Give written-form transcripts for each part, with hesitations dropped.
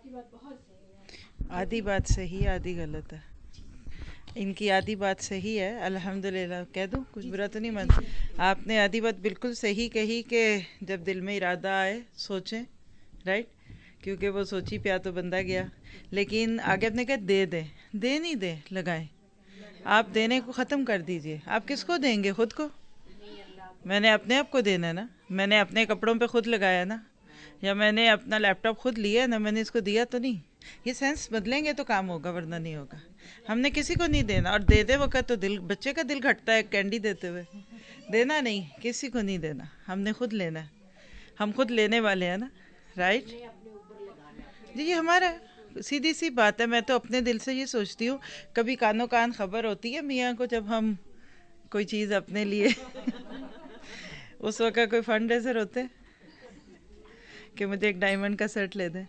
آدھی بات صحیح آدھی غلط ہے. ان کی آدھی بات صحیح ہے الحمدللہ. کہہ دوں کچھ برا تو نہیں مانتی. آپ نے آدھی بات بالکل صحیح کہی کہ جب دل میں ارادہ آئے سوچیں، رائٹ، کیونکہ وہ سوچی پیا تو بندہ گیا. لیکن آگے آپ نے کہا دے دیں، دے نہیں دیں لگائیں. آپ دینے کو ختم کر دیجئے. آپ کس کو دیں گے؟ خود کو. میں نے اپنے آپ کو دینا ہے نا. میں نے اپنے کپڑوں پہ خود لگایا نا، یا میں نے اپنا لیپ ٹاپ خود لیا نا، میں نے اس کو دیا تو نہیں. یہ سینس بدلیں گے تو کام ہوگا، ورنہ نہیں ہوگا. ہم نے کسی کو نہیں دینا. اور دے دے وقت تو دل، بچے کا دل گھٹتا ہے کینڈی دیتے ہوئے. دینا نہیں، کسی کو نہیں دینا. ہم نے خود لینا ہے. ہم خود لینے والے ہیں نا، رائٹ. جی یہ ہمارا سیدھی سی بات ہے. میں تو اپنے دل سے یہ سوچتی ہوں. کبھی کانوں کان خبر ہوتی ہے میاں کو جب ہم کوئی چیز اپنے لیے اس وقت کوئی فنڈ ریزر ہوتے کہ مجھے ایک ڈائمنڈ کا سیٹ لے دیں.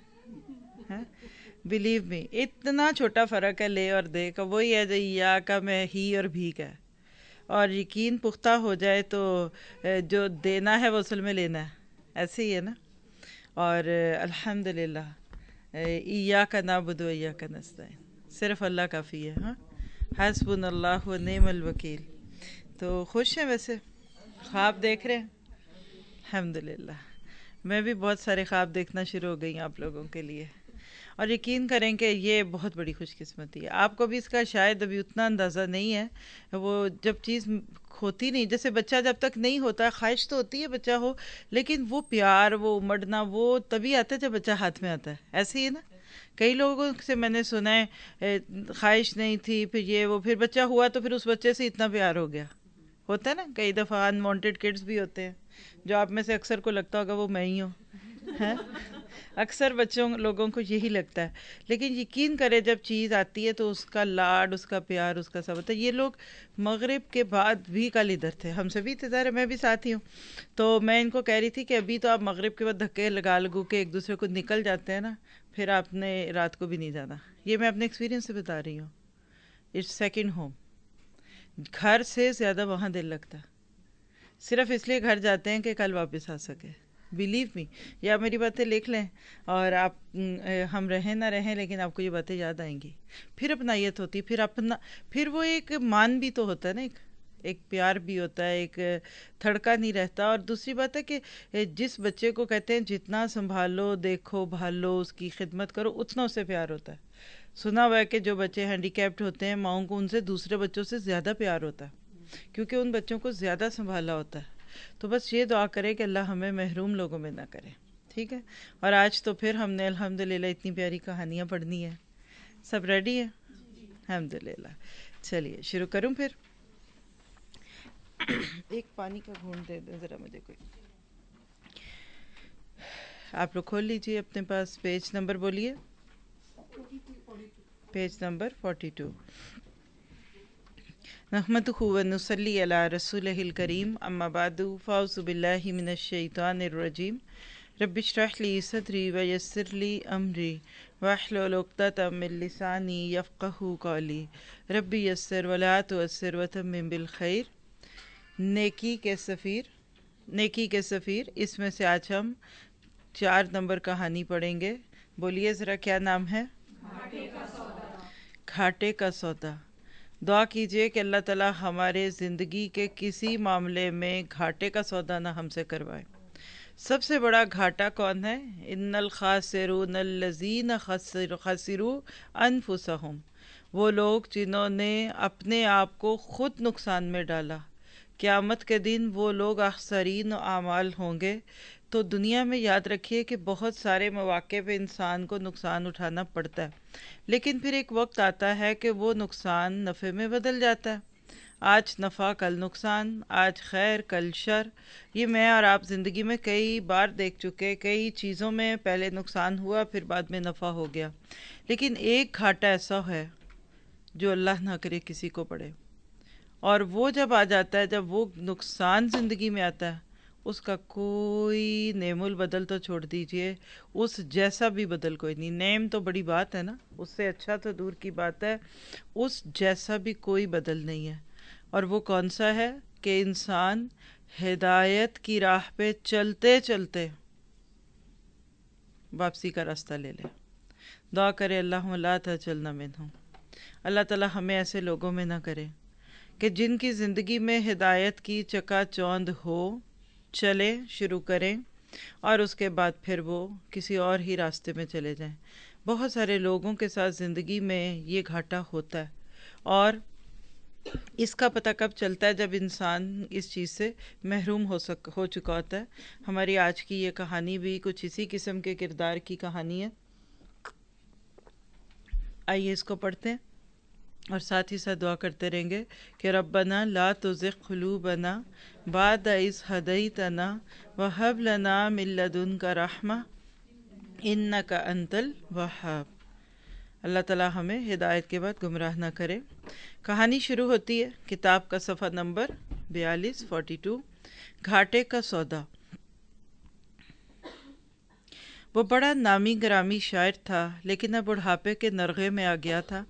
بلیو می اتنا چھوٹا فرق ہے لے اور دے کا. وہی ہے جو یا کا میں ہی اور بھی کا ہے. اور یقین پختہ ہو جائے تو جو دینا ہے وہ اصل میں لینا ہے. ایسے ہی ہے نا. اور الحمدللہ ایاک نعبد و ایاک نستعین، صرف اللہ کافی ہے. ہاں، حسبنا اللہ و نعم الوکیل. تو خوش ہیں ویسے؟ خواب دیکھ رہے ہیں؟ الحمدللہ. میں بھی بہت سارے خواب دیکھنا شروع ہو گئی ہیں آپ لوگوں کے لیے. اور یقین کریں کہ یہ بہت بڑی خوش قسمتی ہے. آپ کو بھی اس کا شاید ابھی اتنا اندازہ نہیں ہے. وہ جب چیز ہوتی نہیں، جیسے بچہ جب تک نہیں ہوتا، خواہش تو ہوتی ہے بچہ ہو، لیکن وہ پیار، وہ امڑنا، وہ تبھی آتا ہے جب بچہ ہاتھ میں آتا ہے. ایسے ہی ہے نا. کئی لوگوں سے میں نے سنا ہے خواہش نہیں تھی، پھر یہ وہ، پھر بچہ ہوا تو پھر اس بچے سے اتنا پیار ہو گیا. ہوتا ہے نا. کئی دفعہ ان وانٹیڈ کڈس بھی ہوتے ہیں، جو آپ میں سے اکثر کو لگتا ہوگا وہ میں ہی ہوں. اکثر بچوں لوگوں کو یہی لگتا ہے. لیکن یقین کرے جب چیز آتی ہے تو اس کا لاڈ، اس کا پیار، اس کا سب ہوتا ہے. یہ لوگ مغرب کے بعد بھی کل ادھر تھے. ہم سے بھی انتظار ہے، میں بھی ساتھ ہی ہوں. تو میں ان کو کہہ رہی تھی کہ ابھی تو آپ مغرب کے بعد دھکے لگا لگو کے ایک دوسرے کو نکل جاتے ہیں نا، پھر آپ نے رات کو بھی نہیں جانا. یہ میں اپنے ایکسپیرینس سے بتا رہی ہوں. It's second home. گھر سے زیادہ وہاں دل لگتا ہے. صرف اس لیے گھر جاتے ہیں کہ کل واپس آ سکے. Believe me. یا میری باتیں لکھ لیں، اور آپ ہم رہیں نہ رہیں لیکن آپ کو یہ باتیں یاد آئیں گی. پھر اپنائیت ہوتی، پھر اپنا، پھر وہ ایک مان بھی تو ہوتا ہے نا، ایک پیار بھی ہوتا ہے، ایک تھڑکا نہیں رہتا. اور دوسری بات ہے کہ جس بچے کو کہتے ہیں جتنا سنبھالو، دیکھو، بھالو، اس کی خدمت کرو، اتنا اس سے پیار ہوتا ہے. سنا ہوا ہے کہ جو بچے ہینڈی کیپڈ ہوتے ہیں، ماؤں کو ان سے دوسرے بچوں سے زیادہ پیار ہوتا ہے، کیونکہ ان بچوں کو زیادہ سنبھالا ہوتا ہے. تو بس یہ دعا کرے کہ اللہ ہمیں محروم لوگوں میں نہ کرے. ٹھیک ہے. اور آج تو پھر ہم نے الحمدللہ اتنی پیاری کہانیاں پڑھنی ہیں. سب ریڈی ہے؟ الحمدللہ. چلیے شروع کروں پھر. ایک پانی کا گھونٹ دے دیں ذرا مجھے کوئی. آپ لوگ کھول لیجیے اپنے پاس پیج نمبر، بولیے. Page number 42. نحمدہ و نصلی علی رسولہ الکریم، اما بعد، فاعوذ باللہ من الشیطان الرجیم. رب اشرح لی صدری ویسر لی امری واحلل عقدۃ من لسانی یفقہوا قولی. رب یسر ولا تعسر وتمم بالخیر. نیکی کے سفیر. نیکی کے سفیر، اس میں سے آج ہم 4 نمبر کہانی پڑھیں گے. بولیے ذرا کیا نام ہے؟ گھاٹے کا سودا. دعا کیجئے کہ اللہ تعالی ہمارے زندگی کے کسی معاملے میں گھاٹے کا سودا نہ ہم سے کروائے. سب سے بڑا گھاٹا کون ہے؟ ان الخاسرون الذین خسروا انفسہم. وہ لوگ جنہوں نے اپنے آپ کو خود نقصان میں ڈالا. قیامت کے دن وہ لوگ اخسرین اعمال ہوں گے. تو دنیا میں یاد رکھیے کہ بہت سارے مواقع پہ انسان کو نقصان اٹھانا پڑتا ہے، لیکن پھر ایک وقت آتا ہے کہ وہ نقصان نفع میں بدل جاتا ہے. آج نفع کل نقصان، آج خیر کل شر. یہ میں اور آپ زندگی میں کئی بار دیکھ چکے. کئی چیزوں میں پہلے نقصان ہوا، پھر بعد میں نفع ہو گیا. لیکن ایک گھاٹا ایسا ہے جو اللہ نہ کرے کسی کو پڑے، اور وہ جب آ جاتا ہے، جب وہ نقصان زندگی میں آتا ہے، اس کا کوئی نعم البدل تو چھوڑ دیجئے، اس جیسا بھی بدل کوئی نہیں. نعم تو بڑی بات ہے نا، اس سے اچھا تو دور کی بات ہے. اس جیسا بھی کوئی بدل نہیں ہے. اور وہ کون سا ہے؟ کہ انسان ہدایت کی راہ پہ چلتے چلتے واپسی کا راستہ لے لے. دعا کرے اللہم لا تجعلنا منہم، اللہ تعالیٰ ہمیں ایسے لوگوں میں نہ کرے کہ جن کی زندگی میں ہدایت کی چکا چوند ہو، چلیں، شروع کریں اور اس کے بعد پھر وہ کسی اور ہی راستے میں چلے جائیں۔ بہت سارے لوگوں کے ساتھ زندگی میں یہ گھاٹا ہوتا ہے، اور اس کا پتہ کب چلتا ہے؟ جب انسان اس چیز سے محروم ہو چکا ہوتا ہے۔ ہماری آج کی یہ کہانی بھی کچھ اسی قسم کے کردار کی کہانی ہے۔ آئیے اس کو پڑھتے ہیں اور ساتھ ہی ساتھ دعا کرتے رہیں گے کہ ربنا لا تزغ قلوبنا بعد اذ ہدیتنا وہب لنا من لدنک رحمہ انک انت الوہاب۔ اللہ تعالیٰ ہمیں ہدایت کے بعد گمراہ نہ کرے۔ کہانی شروع ہوتی ہے کتاب کا صفحہ نمبر 42 گھاٹے کا سودا۔ وہ بڑا نامی گرامی شاعر تھا لیکن اب بڑھاپے کے نرغے میں آ گیا تھا۔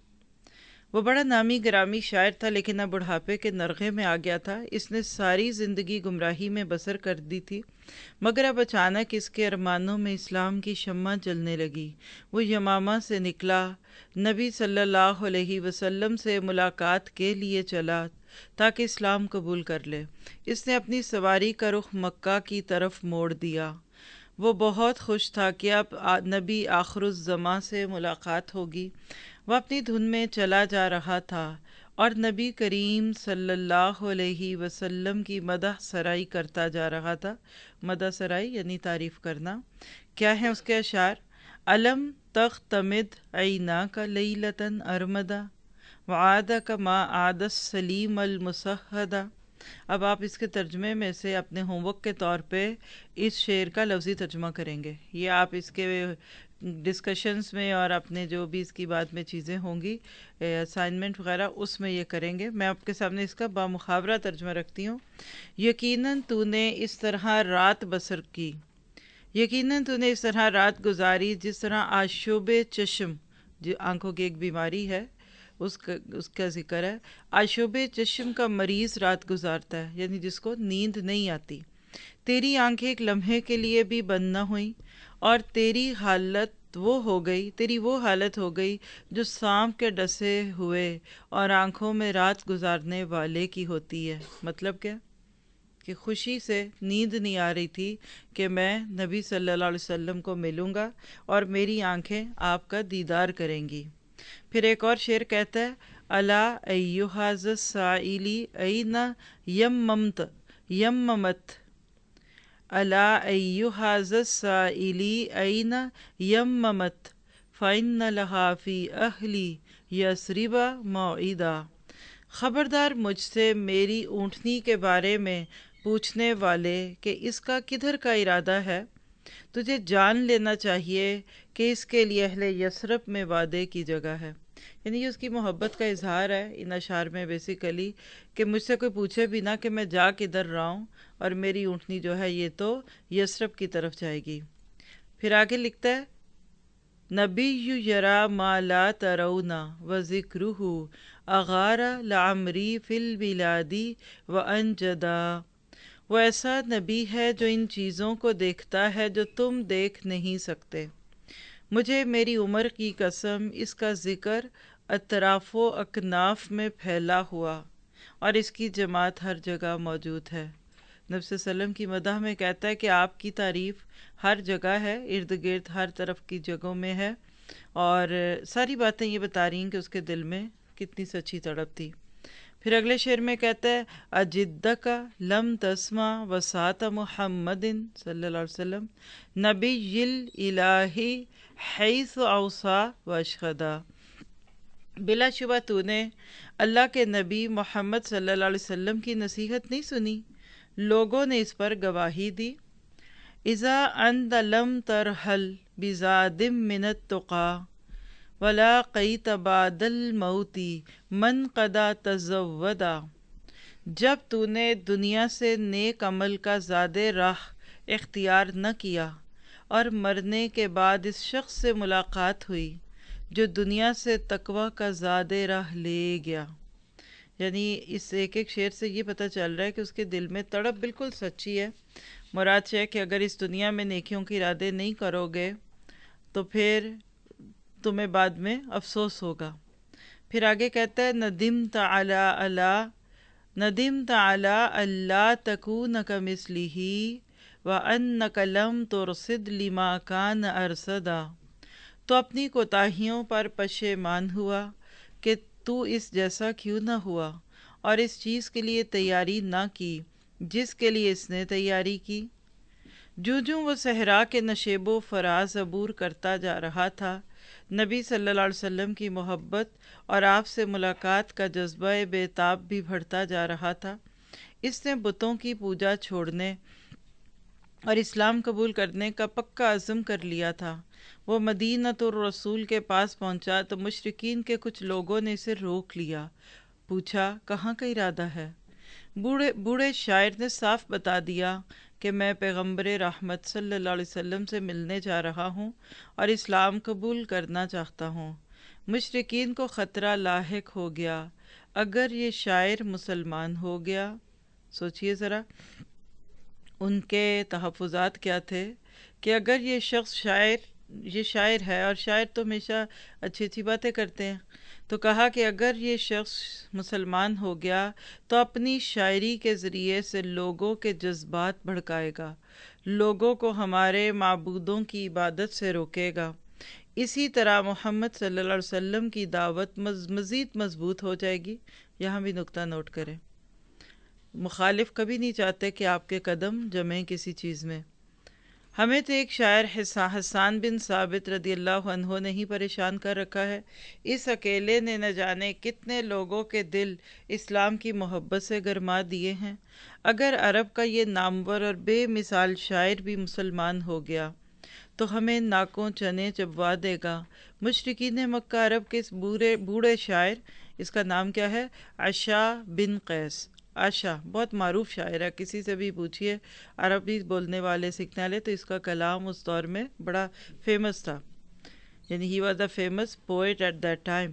اس نے ساری زندگی گمراہی میں بسر کر دی تھی، مگر اب اچانک اس کے ارمانوں میں اسلام کی شمع جلنے لگی۔ وہ یمامہ سے نکلا، نبی صلی اللہ علیہ وسلم سے ملاقات کے لیے چلا تاکہ اسلام قبول کر لے۔ اس نے اپنی سواری کا رخ مکہ کی طرف موڑ دیا۔ وہ بہت خوش تھا کہ اب نبی آخر الزماں سے ملاقات ہوگی۔ وہ اپنی دھن میں چلا جا رہا تھا اور نبی کریم صلی اللہ علیہ وسلم کی مدح سرائی کرتا جا رہا تھا۔ مدح سرائی یعنی تعریف کرنا۔ کیا ہیں اس کے اشعار؟ علم تغتمد عیناک لیلۃ ارمدا وعادک ما عاد السلیم المسہدا۔ اب آپ اس کے ترجمے میں سے اپنے ہوم ورک کے طور پہ اس شعر کا لفظی ترجمہ کریں گے۔ یہ آپ اس کے ڈسکشنز میں اور اپنے جو بھی اس کی بعد میں چیزیں ہوں گی، اسائنمنٹ وغیرہ، اس میں یہ کریں گے۔ میں آپ کے سامنے اس کا بامحاورہ ترجمہ رکھتی ہوں۔ یقیناً تو نے اس طرح رات بسر کی، یقیناً تو نے اس طرح رات گزاری جس طرح آشوب چشم، جو آنکھوں کی ایک بیماری ہے اس کا ذکر ہے، آشوب چشم کا مریض رات گزارتا ہے، یعنی جس کو نیند نہیں آتی۔ تیری آنکھیں ایک لمحے کے لیے بھی بند نہ ہوئیں اور تیری وہ حالت ہو گئی جو سانپ کے ڈسے ہوئے اور آنکھوں میں رات گزارنے والے کی ہوتی ہے۔ مطلب کیا؟ کہ خوشی سے نیند نہیں آ رہی تھی کہ میں نبی صلی اللہ علیہ وسلم کو ملوں گا اور میری آنکھیں آپ کا دیدار کریں گی۔ پھر ایک اور شعر کہتا ہے الا ایھا السائلی این یممت، الا ایھا السائلی این یممت فإن لہا فی اہلی یثرب موعدا۔ خبردار مجھ سے میری اونٹنی کے بارے میں پوچھنے والے کہ اس کا کدھر کا ارادہ ہے، تجھے جان لینا چاہیے کہ اس کے لیے اہل یثرب میں وعدے کی جگہ ہے۔ یعنی یہ اس کی محبت کا اظہار ہے ان اشعار میں بیسیکلی، کہ مجھ سے کوئی پوچھے بھی نہ کہ میں جا کدھر رہا ہوں، اور میری اونٹنی جو ہے یہ تو یثرب کی طرف جائے گی۔ پھر آگے لکھتا ہے نبی یرا ما لا ترون وذکرہ اغار لعمری فی البلاد وانجدا۔ وہ ایسا نبی ہے جو ان چیزوں کو دیکھتا ہے جو تم دیکھ نہیں سکتے۔ مجھے میری عمر کی قسم اس کا ذکر اطراف و اکناف میں پھیلا ہوا اور اس کی جماعت ہر جگہ موجود ہے۔ نبی صلی اللہ علیہ وسلم کی مدح میں کہتا ہے کہ آپ کی تعریف ہر جگہ ہے، ارد گرد ہر طرف کی جگہوں میں ہے، اور ساری باتیں یہ بتا رہی ہیں کہ اس کے دل میں کتنی سچی تڑپ تھی۔ پھر اگلے شعر میں کہتا ہے اجدک لم تسمع وساط محمد صلی اللہ علیہ وسلم نبی الالہ حیث اوصا واشہدا۔ بلا شبہ تو نے اللہ کے نبی محمد صلی اللہ علیہ وسلم کی نصیحت نہیں سنی، لوگوں نے اس پر گواہی دی۔ اذا انت لم ترحل بزاد من التقی ولاقیت بعد الموت من قد تزودا۔ جب تو نے دنیا سے نیک عمل کا زاد راہ اختیار نہ کیا اور مرنے کے بعد اس شخص سے ملاقات ہوئی جو دنیا سے تقوی کا زاد راہ لے گیا۔ یعنی اس ایک ایک شعر سے یہ پتہ چل رہا ہے کہ اس کے دل میں تڑپ بالکل سچی ہے۔ مراد ہے کہ اگر اس دنیا میں نیکیوں کے ارادے نہیں کرو گے تو پھر تمہیں بعد میں افسوس ہوگا۔ پھر آگے کہتا ہے ندمت علی اللہ تکون کمثلہ وانک لم ترصد لما کان ارصدا۔ تو اپنی کوتاہیوں پر پشیمان ہوا کہ تو اس جیسا کیوں نہ ہوا اور اس چیز کے لیے تیاری نہ کی جس کے لیے اس نے تیاری کی۔ جوں وہ صحرا کے نشیب و فراز عبور کرتا جا رہا تھا، نبی صلی اللہ علیہ وسلم کی محبت اور آپ سے ملاقات کا جذبہ بے تاب بھی بڑھتا جا رہا تھا۔ اس نے بتوں کی پوجا چھوڑنے اور اسلام قبول کرنے کا پکا عزم کر لیا تھا۔ وہ مدینۃ الرسول کے پاس پہنچا تو مشرکین کے کچھ لوگوں نے اسے روک لیا، پوچھا کہاں کا ارادہ ہے؟ بوڑھے شاعر نے صاف بتا دیا کہ میں پیغمبر رحمت صلی اللہ علیہ وسلم سے ملنے جا رہا ہوں اور اسلام قبول کرنا چاہتا ہوں۔ مشرکین کو خطرہ لاحق ہو گیا، اگر یہ شاعر مسلمان ہو گیا۔ سوچئے ذرا ان کے تحفظات کیا تھے کہ اگر یہ شخص شاعر ہے، اور شاعر تو ہمیشہ اچھی اچھی باتیں کرتے ہیں، تو کہا کہ اگر یہ شخص مسلمان ہو گیا تو اپنی شاعری کے ذریعے سے لوگوں کے جذبات بھڑکائے گا، لوگوں کو ہمارے معبودوں کی عبادت سے روکے گا۔ اسی طرح محمد صلی اللہ علیہ وسلم کی دعوت مزید مضبوط ہو جائے گی۔ یہاں بھی نقطہ نوٹ کریں، مخالف کبھی نہیں چاہتے کہ آپ کے قدم جمیں کسی چیز میں۔ ہمیں تو ایک شاعر حسان بن ثابت رضی اللہ عنہ نے ہی پریشان کر رکھا ہے۔ اس اکیلے نے نہ جانے کتنے لوگوں کے دل اسلام کی محبت سے گرما دیے ہیں۔ اگر عرب کا یہ نامور اور بے مثال شاعر بھی مسلمان ہو گیا تو ہمیں ناکوں چنے چبوا دے گا۔ مشرکین مکہ عرب کے اس بوڑھے شاعر، اس کا نام کیا ہے؟ عشا بن قیس۔ عشا بہت معروف شاعر ہے، کسی سے بھی پوچھئے عربی بولنے والے سیکھنے والے تو اس کا کلام اس دور میں بڑا فیمس تھا، یعنی he was a famous poet at that time.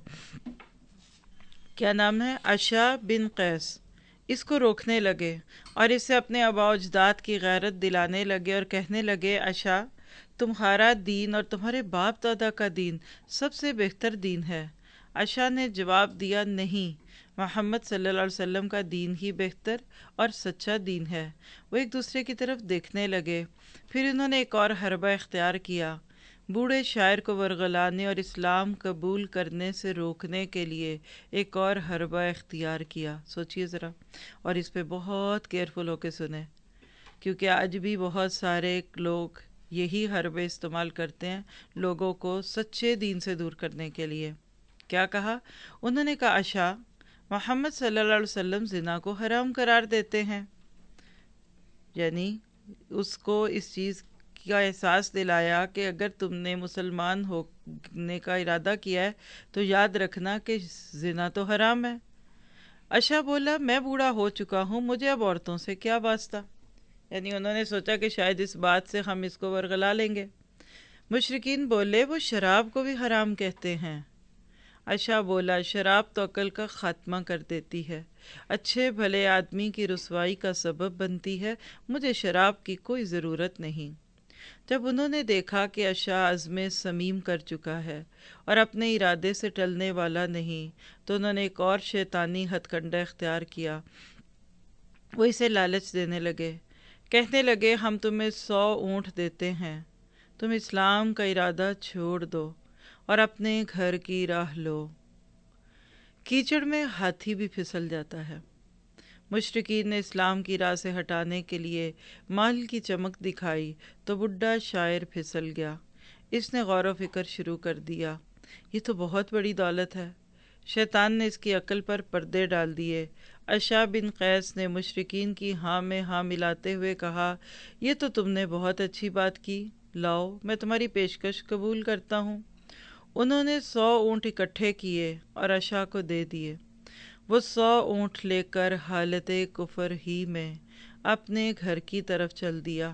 کیا نام ہے؟ عشا بن قیس۔ اس کو روکنے لگے اور اسے اپنے آباء و اجداد کی غیرت دلانے لگے اور کہنے لگے عشا تمہارا دین اور تمہارے باپ دادا کا دین سب سے بہتر دین ہے۔ عشا نے جواب دیا نہیں، محمد صلی اللہ علیہ وسلم کا دین ہی بہتر اور سچا دین ہے۔ وہ ایک دوسرے کی طرف دیکھنے لگے، پھر انہوں نے ایک اور حربہ اختیار کیا، بوڑھے شاعر کو ورغلانے اور اسلام قبول کرنے سے روکنے کے لیے ایک اور حربہ اختیار کیا۔ سوچئے ذرا، اور اس پہ بہت کیئرفل ہو کے سنیں، کیونکہ آج بھی بہت سارے لوگ یہی حربے استعمال کرتے ہیں لوگوں کو سچے دین سے دور کرنے کے لیے۔ کیا کہا انہوں نے؟ کہا عشا محمد صلی اللہ علیہ وسلم زنا کو حرام قرار دیتے ہیں، یعنی اس کو اس چیز کا احساس دلایا کہ اگر تم نے مسلمان ہونے کا ارادہ کیا ہے تو یاد رکھنا کہ زنا تو حرام ہے۔ عشا بولا میں بوڑھا ہو چکا ہوں، مجھے اب عورتوں سے کیا واسطہ؟ یعنی انہوں نے سوچا کہ شاید اس بات سے ہم اس کو ورغلا لیں گے۔ مشرکین بولے وہ شراب کو بھی حرام کہتے ہیں۔ عشا بولا شراب تو عقل کا خاتمہ کر دیتی ہے، اچھے بھلے آدمی کی رسوائی کا سبب بنتی ہے، مجھے شراب کی کوئی ضرورت نہیں۔ جب انہوں نے دیکھا کہ عشا عزم صمیم کر چکا ہے اور اپنے ارادے سے ٹلنے والا نہیں، تو انہوں نے ایک اور شیطانی ہتھ کنڈہ اختیار کیا۔ وہ اسے لالچ دینے لگے، کہنے لگے ہم تمہیں 100 اونٹ دیتے ہیں، تم اسلام کا ارادہ چھوڑ دو اور اپنے گھر کی راہ لو۔ کیچڑ میں ہاتھی بھی پھسل جاتا ہے۔ مشرکین نے اسلام کی راہ سے ہٹانے کے لیے مال کی چمک دکھائی تو بڈھا شاعر پھسل گیا۔ اس نے غور و فکر شروع کر دیا، یہ تو بہت بڑی دولت ہے۔ شیطان نے اس کی عقل پر پردے ڈال دیے۔ عشا بن قیس نے مشرکین کی ہاں میں ہاں ملاتے ہوئے کہا یہ تو تم نے بہت اچھی بات کی، لاؤ میں تمہاری پیشکش قبول کرتا ہوں۔ انہوں نے 100 اونٹ اکٹھے کیے اور عشا کو دے دیے۔ وہ 100 اونٹ لے کر حالت کفر ہی میں اپنے گھر کی طرف چل دیا۔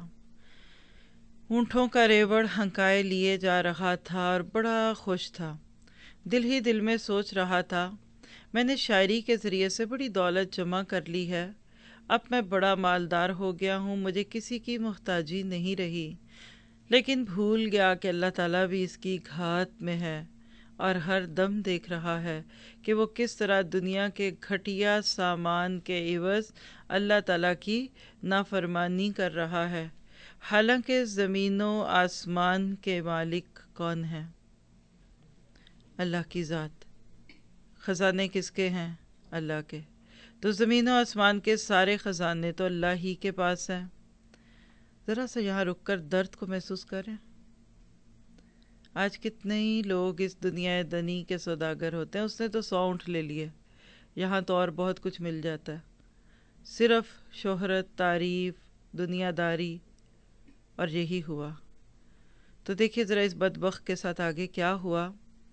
اونٹوں کا ریوڑ ہنکائے لیے جا رہا تھا اور بڑا خوش تھا، دل ہی دل میں سوچ رہا تھا میں نے شاعری کے ذریعے سے بڑی دولت جمع کر لی ہے، اب میں بڑا مالدار ہو گیا ہوں، مجھے کسی کی محتاجی نہیں رہی۔ لیکن بھول گیا کہ اللہ تعالیٰ بھی اس کی گھات میں ہے، اور ہر دم دیکھ رہا ہے کہ وہ کس طرح دنیا کے گھٹیا سامان کے عوض اللہ تعالیٰ کی نافرمانی کر رہا ہے، حالانکہ زمین و آسمان کے مالک کون ہیں؟ اللہ کی ذات۔ خزانے کس کے ہیں؟ اللہ کے۔ تو زمین و آسمان کے سارے خزانے تو اللہ ہی کے پاس ہیں۔ ذرا سا یہاں رک کر درد کو محسوس کریں۔ آج کتنے ہی لوگ اس دنیا دنی کے سوداگر ہوتے ہیں، اس نے تو 100 اونٹ لے لیے، یہاں تو اور بہت کچھ مل جاتا ہے، صرف شہرت، تعریف، دنیا داری، اور یہی ہوا۔ تو دیکھیے ذرا اس بدبخت کے ساتھ آگے کیا ہوا۔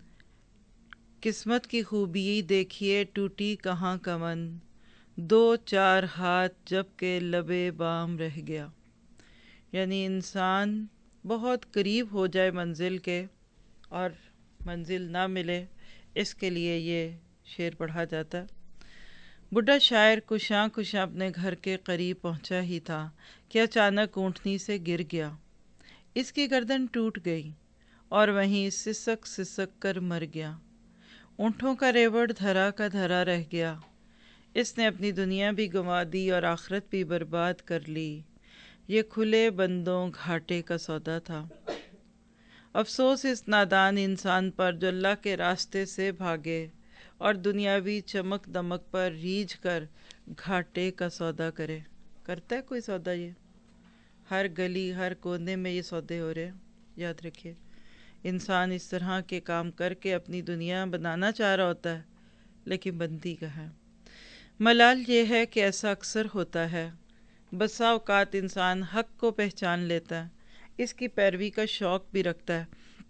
قسمت کی خوبی دیکھیے ٹوٹی کہاں کمن، 2 4 ہاتھ جب کہ لبے بام رہ گیا۔ یعنی انسان بہت قریب ہو جائے منزل کے اور منزل نہ ملے، اس کے لیے یہ شعر پڑھا جاتا ہے۔ بڈھا شاعر کشاں کشاں اپنے گھر کے قریب پہنچا ہی تھا کہ اچانک اونٹنی سے گر گیا۔ اس کی گردن ٹوٹ گئی اور وہیں سسک سسک کر مر گیا۔ اونٹوں کا ریوڑ دھرا کا دھرا رہ گیا۔ اس نے اپنی دنیا بھی گنوا دی اور آخرت بھی برباد کر لی۔ یہ کھلے بندوں گھاٹے کا سودا تھا۔ افسوس اس نادان انسان پر جو اللہ کے راستے سے بھاگے اور دنیاوی چمک دمک پر ریجھ کر گھاٹے کا سودا کرے۔ کرتا ہے کوئی سودا؟ یہ ہر گلی ہر کونے میں یہ سودے ہو رہے ہیں، یاد رکھیے۔ انسان اس طرح کے کام کر کے اپنی دنیا بنانا چاہ رہا ہوتا ہے، لیکن بنتی کہاں ہے۔ ملال یہ ہے کہ ایسا اکثر ہوتا ہے۔ بسا اوقات انسان حق کو پہچان لیتا ہے، اس کی پیروی کا شوق بھی رکھتا ہے،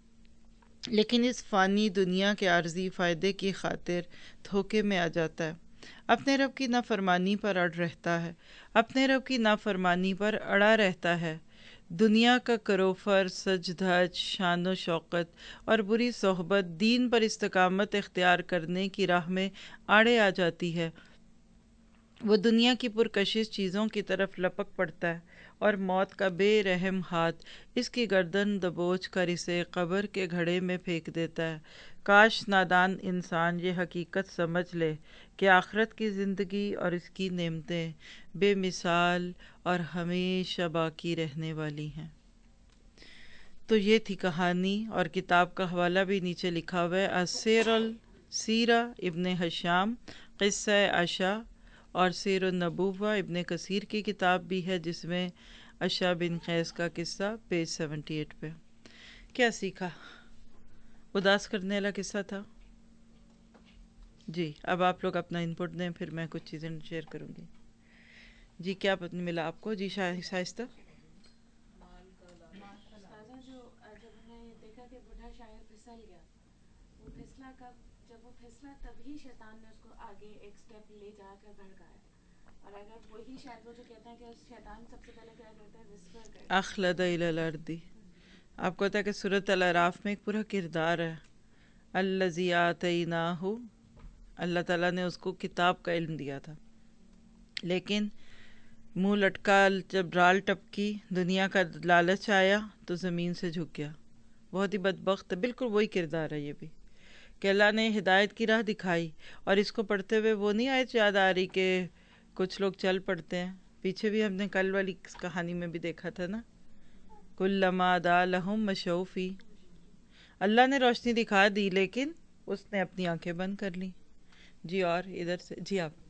لیکن اس فانی دنیا کے عارضی فائدے کی خاطر دھوکے میں آ جاتا ہے، اپنے رب کی نافرمانی پر اڑ رہتا ہے، اپنے رب کی نافرمانی پر اڑا رہتا ہے۔ دنیا کا کروفر، سج دھج، شان و شوقت اور بری صحبت دین پر استقامت اختیار کرنے کی راہ میں آڑے آ جاتی ہے۔ وہ دنیا کی پرکشش چیزوں کی طرف لپک پڑتا ہے اور موت کا بے رحم ہاتھ اس کی گردن دبوچ کر اسے قبر کے گھڑے میں پھینک دیتا ہے۔ کاش نادان انسان یہ حقیقت سمجھ لے کہ آخرت کی زندگی اور اس کی نعمتیں بے مثال اور ہمیشہ باقی رہنے والی ہیں۔ تو یہ تھی کہانی، اور کتاب کا حوالہ بھی نیچے لکھا ہوا ہے، السیر السیرہ ابن ہشام، قصہ عشا، اور سیر النبوہ ابن کثیر کی کتاب بھی ہے، جس میں عشا بن قیس کا قصہ پیج 78 پہ۔ کیا سیکھا؟ اداس کرنے والا قصہ تھا۔ جی اب آپ لوگ اپنا انپٹ دیں، پھر میں کچھ چیزیں شیئر کروں گی۔ جی کیا ملا آپ کو؟ جی شائستہ۔ جو جب ہم نے دیکھا کہ بوڑھا شاعر پھسل گیا، وہ پھسلا کب؟ جب وہ پھسلا تبھی شیطان نے اس کو آگے ایک سٹیپ لے جا کر بھڑکایا۔ اور اگر وہی شاید وہ جو کہتے ہیں کہ شیطان سب سے پہلے کیا کرتا ہے؟ وسپر کرتا ہے، اخلد الی الارض۔ آپ کو پتا ہے کہ سورۃ الاعراف میں ایک پورا کردار ہے، الذی آتیناہ، اللہ تعالیٰ نے اس کو کتاب کا علم دیا تھا، لیکن منہ لٹکا، جب رال ٹپکی، دنیا کا لالچ آیا تو زمین سے جھک گیا۔ بہت ہی بدبخت ہے، بالکل وہی کردار ہے یہ بھی، کہ اللہ نے ہدایت کی راہ دکھائی، اور اس کو پڑھتے ہوئے وہ نہیں آیت یاد آ رہی کہ کچھ لوگ چل پڑتے ہیں، پیچھے بھی ہم نے کل والی کہانی میں بھی دیکھا تھا نا، کلما دا لہم مشوا فیہ، اللہ نے روشنی دکھا دی لیکن اس نے اپنی آنکھیں بند کر لی۔ جی اور ادھر سے جی آپ۔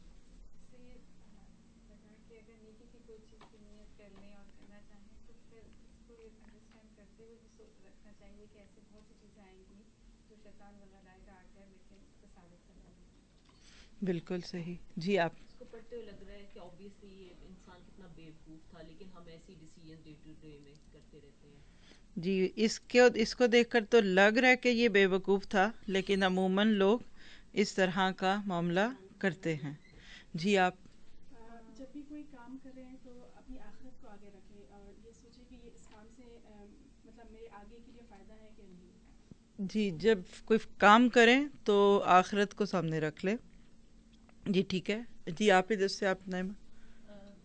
بالکل صحیح۔ جی آپ۔ اس کو پڑھتے ہوئے لگ رہا ہے کہ obviously یہ انسان کتنا بیوقوف تھا، لیکن ہم ایسی ڈیسیژن ڈے ٹو ڈے میں کرتے رہتے ہیں۔ جی اس کو دیکھ کر تو لگ رہا ہے کہ یہ بے وقوف تھا، لیکن عموماً لوگ اس طرح کا معاملہ کرتے ہیں۔ جی آپ۔ جب بھی کوئی کام کریں تو اپنی آخرت کو آگے رکھیں اور یہ سوچیں کہ یہ اس کام سے مطلب میرے آگے کے لیے فائدہ ہے کہ نہیں۔ جی جب کوئی کام کریں تو آخرت کو سامنے رکھ لیں۔ جی ٹھیک ہے۔ جی آپ ادھر سے آپ نائمہ۔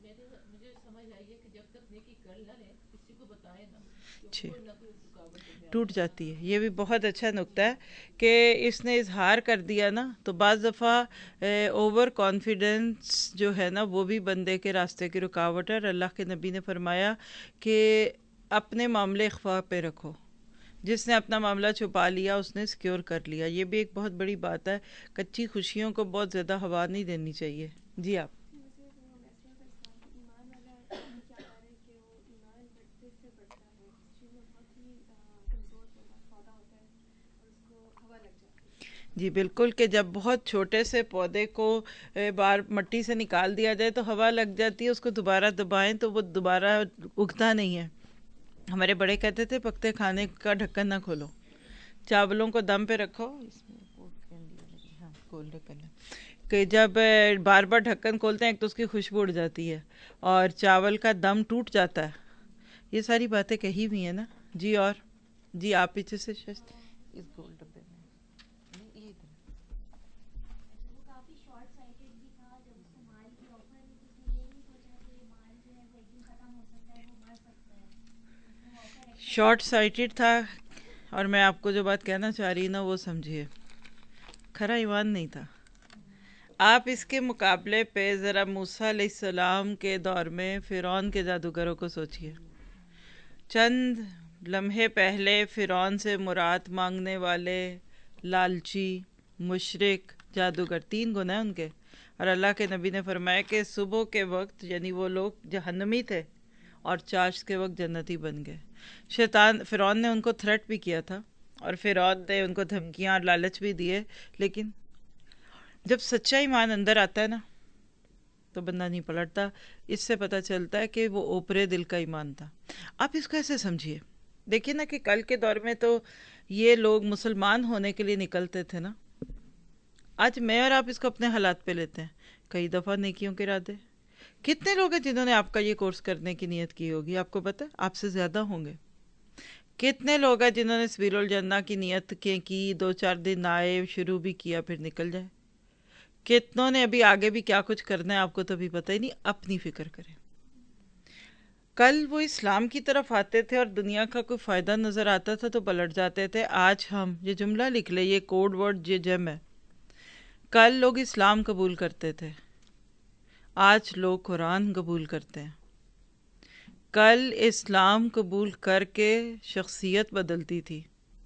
مجھے سمجھ آئی ہے کہ جب تک نیکی کر نہ لیں کسی کو بتائیں نہ، ٹھیک کوئی نہ کوئی رکاوٹ ٹوٹ جاتی ہے. یہ بھی بہت اچھا نکتہ ہے کہ اس نے اظہار کر دیا نا، تو بعض دفعہ اوور کانفیڈنس جو ہے نا وہ بھی بندے کے راستے کی رکاوٹ ہے. اور اللہ کے نبی نے فرمایا کہ اپنے معاملے اخفاء پہ رکھو. جس نے اپنا معاملہ چھپا لیا اس نے سیکیور کر لیا. یہ بھی ایک بہت بڑی بات ہے. کچی خوشیوں کو بہت زیادہ ہوا نہیں دینی چاہیے. جی آپ. جی بالکل، کہ جب بہت چھوٹے سے پودے کو بار مٹی سے نکال دیا جائے تو ہوا لگ جاتی ہے، اس کو دوبارہ دبائیں تو وہ دوبارہ اگتا نہیں ہے. ہمارے بڑے کہتے تھے پکتے کھانے کا ڈھکن نہ کھولو، چاولوں کو دم پہ رکھو. ہاں کھول ڈھکن، کہ جب بار بار ڈھکن کھولتے ہیں ایک تو اس کی خوشبو اڑ جاتی ہے اور چاول کا دم ٹوٹ جاتا ہے. یہ ساری باتیں کہی ہوئی ہیں نا. جی اور جی آپ پیچھے سے اس گول ڈبے میں شارٹ سائٹڈ تھا. اور میں آپ کو جو بات کہنا چاہ رہی نا وہ سمجھیے، کھرا ایمان نہیں تھا. آپ اس کے مقابلے پہ ذرا موسیٰ علیہ السلام کے دور میں فرعون کے جادوگروں کو سوچئے. چند لمحے پہلے فرعون سے مراد مانگنے والے لالچی مشرک جادوگر 3 گناہ ان کے، اور اللہ کے نبی نے فرمایا کہ صبح کے وقت یعنی وہ لوگ جہنمی تھے اور چاشت کے وقت جنتی بن گئے. فرعون نے ان کو تھریٹ بھی کیا تھا اور فرعون نے ان کو دھمکیاں اور لالچ بھی دیے، لیکن جب سچا ایمان اندر آتا ہے نا تو بندہ نہیں پلٹتا. اس سے پتہ چلتا ہے کہ وہ اوپرے دل کا ایمان تھا. آپ اس کو ایسے سمجھیے، دیکھیے نا کہ کل کے دور میں تو یہ لوگ مسلمان ہونے کے لیے نکلتے تھے نا. آج میں اور آپ اس کو اپنے حالات پہ لیتے ہیں. کئی دفعہ نیکیوں کے ارادے، کتنے لوگ ہیں جنہوں نے آپ کا یہ کورس کرنے کی نیت کی ہوگی؟ آپ کو پتہ ہے آپ سے زیادہ ہوں گے. کتنے لوگ ہیں جنہوں نے سبیل الجنہ کی نیت کی 2-4 دن آئے، شروع بھی کیا، پھر نکل جائے. کتنوں نے ابھی آگے بھی کیا کچھ کرنا ہے آپ کو تو ابھی پتہ ہی نہیں. اپنی فکر کریں. کل وہ اسلام کی طرف آتے تھے اور دنیا کا کوئی فائدہ نظر آتا تھا تو پلٹ جاتے تھے. آج ہم یہ جملہ لکھ لیں، یہ کوڈ ورڈ یہ جم ہے. کل لوگ اسلام قبول کرتے تھے، آج لوگ قرآن قبول کرتے ہیں. کل اسلام قبول کر کے شخصیت بدلتی تھی،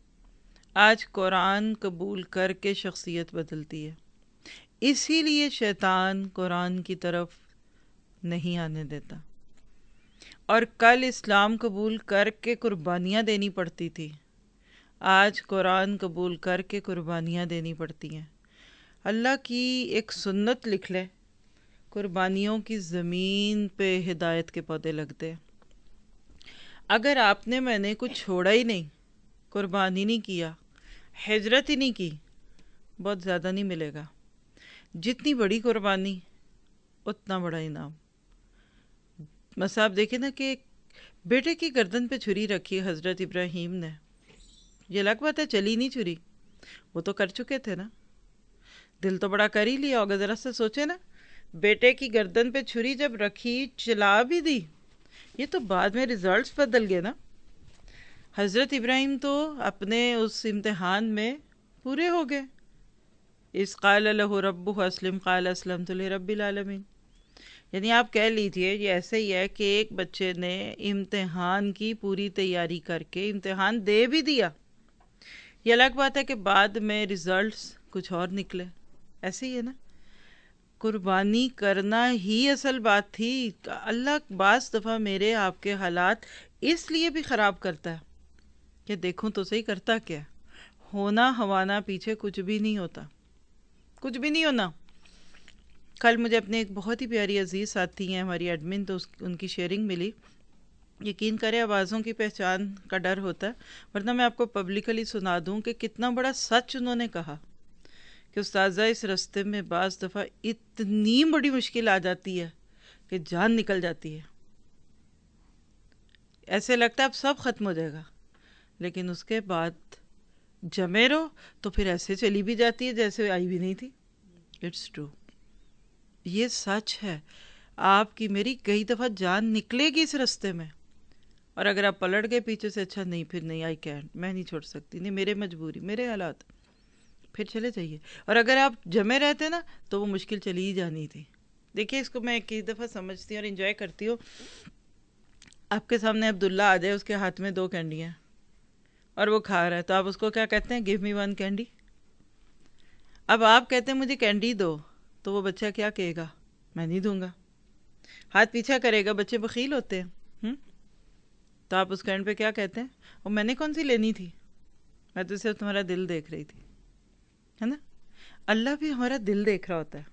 آج قرآن قبول کر کے شخصیت بدلتی ہے. اسی لیے شیطان قرآن کی طرف نہیں آنے دیتا. اور کل اسلام قبول کر کے قربانیاں دینی پڑتی تھی، آج قرآن قبول کر کے قربانیاں دینی پڑتی ہیں. اللہ کی ایک سنت لکھ لے، قربانیوں کی زمین پہ ہدایت کے پودے لگتے ہیں. اگر آپ نے میں نے کچھ چھوڑا ہی نہیں، قربانی نہیں کیا، ہجرت ہی نہیں کی، بہت زیادہ نہیں ملے گا. جتنی بڑی قربانی اتنا بڑا انعام. بس آپ دیکھیں نا کہ بیٹے کی گردن پہ چھری رکھی حضرت ابراہیم نے. یہ الگ بات ہے چلی نہیں چھری، وہ تو کر چکے تھے نا. دل تو بڑا کر ہی لیا ہوگا. ذرا سے سوچے نا، بیٹے کی گردن پہ چھری جب رکھی، چلا بھی دی. یہ تو بعد میں ریزلٹس بدل گئے نا. حضرت ابراہیم تو اپنے اس امتحان میں پورے ہو گئے. اذ قال له ربه اسلم قال اسلمت لرب العالمین. یعنی آپ کہہ لیجئے یہ ایسے ہی ہے کہ ایک بچے نے امتحان کی پوری تیاری کر کے امتحان دے بھی دیا. یہ الگ بات ہے کہ بعد میں ریزلٹس کچھ اور نکلے. ایسے ہی ہے نا. قربانی کرنا ہی اصل بات تھی. اللہ بعض دفعہ میرے آپ کے حالات اس لیے بھی خراب کرتا ہے کہ دیکھوں تو صحیح کرتا کیا. ہونا ہوانا پیچھے کچھ بھی نہیں ہوتا، کچھ بھی نہیں ہونا. کل مجھے اپنے ایک بہت ہی پیاری عزیز ساتھی ہیں ہماری ایڈمن، تو ان کی شیئرنگ ملی. یقین کریں آوازوں کی پہچان کا ڈر ہوتا ہے، ورنہ میں آپ کو پبلکلی سنا دوں کہ کتنا بڑا سچ انہوں نے کہا کہ استاذہ اس رستے میں بعض دفعہ اتنی بڑی مشکل آ جاتی ہے کہ جان نکل جاتی ہے. ایسے لگتا ہے اب سب ختم ہو جائے گا، لیکن اس کے بعد جمے رہو تو پھر ایسے چلی بھی جاتی ہے جیسے آئی بھی نہیں تھی. اٹس ٹرو، یہ سچ ہے. آپ کی میری کئی دفعہ جان نکلے گی اس رستے میں، اور اگر آپ پلٹ گئے پیچھے سے اچھا نہیں پھر نہیں آئی کینٹ، میں نہیں چھوڑ سکتی، نہیں میرے مجبوری میرے حالات، پھر چلے جائیے. اور اگر آپ جمے رہتے نا تو وہ مشکل چلی ہی جانی تھی. دیکھیے اس کو میں ایک دفعہ سمجھتی ہوں اور انجوائے کرتی ہوں. آپ کے سامنے عبداللہ آ جائے، اس کے ہاتھ میں 2 کینڈیاں اور وہ کھا رہا ہے، تو آپ اس کو کیا کہتے ہیں؟ Give me 1 candy. اب آپ کہتے ہیں مجھے کینڈی دو، تو وہ بچہ کیا کہے گا؟ میں نہیں دوں گا، ہاتھ پیچھا کرے گا. بچے بخیل ہوتے ہیں. تو آپ اس کینڈ پہ کیا کہتے ہیں؟ اور میں نے کون سی لینی تھی، میں تو صرف تمہارا دل دیکھ رہی تھی، ہے نا. اللہ بھی ہمارا دل دیکھ رہا ہوتا ہے.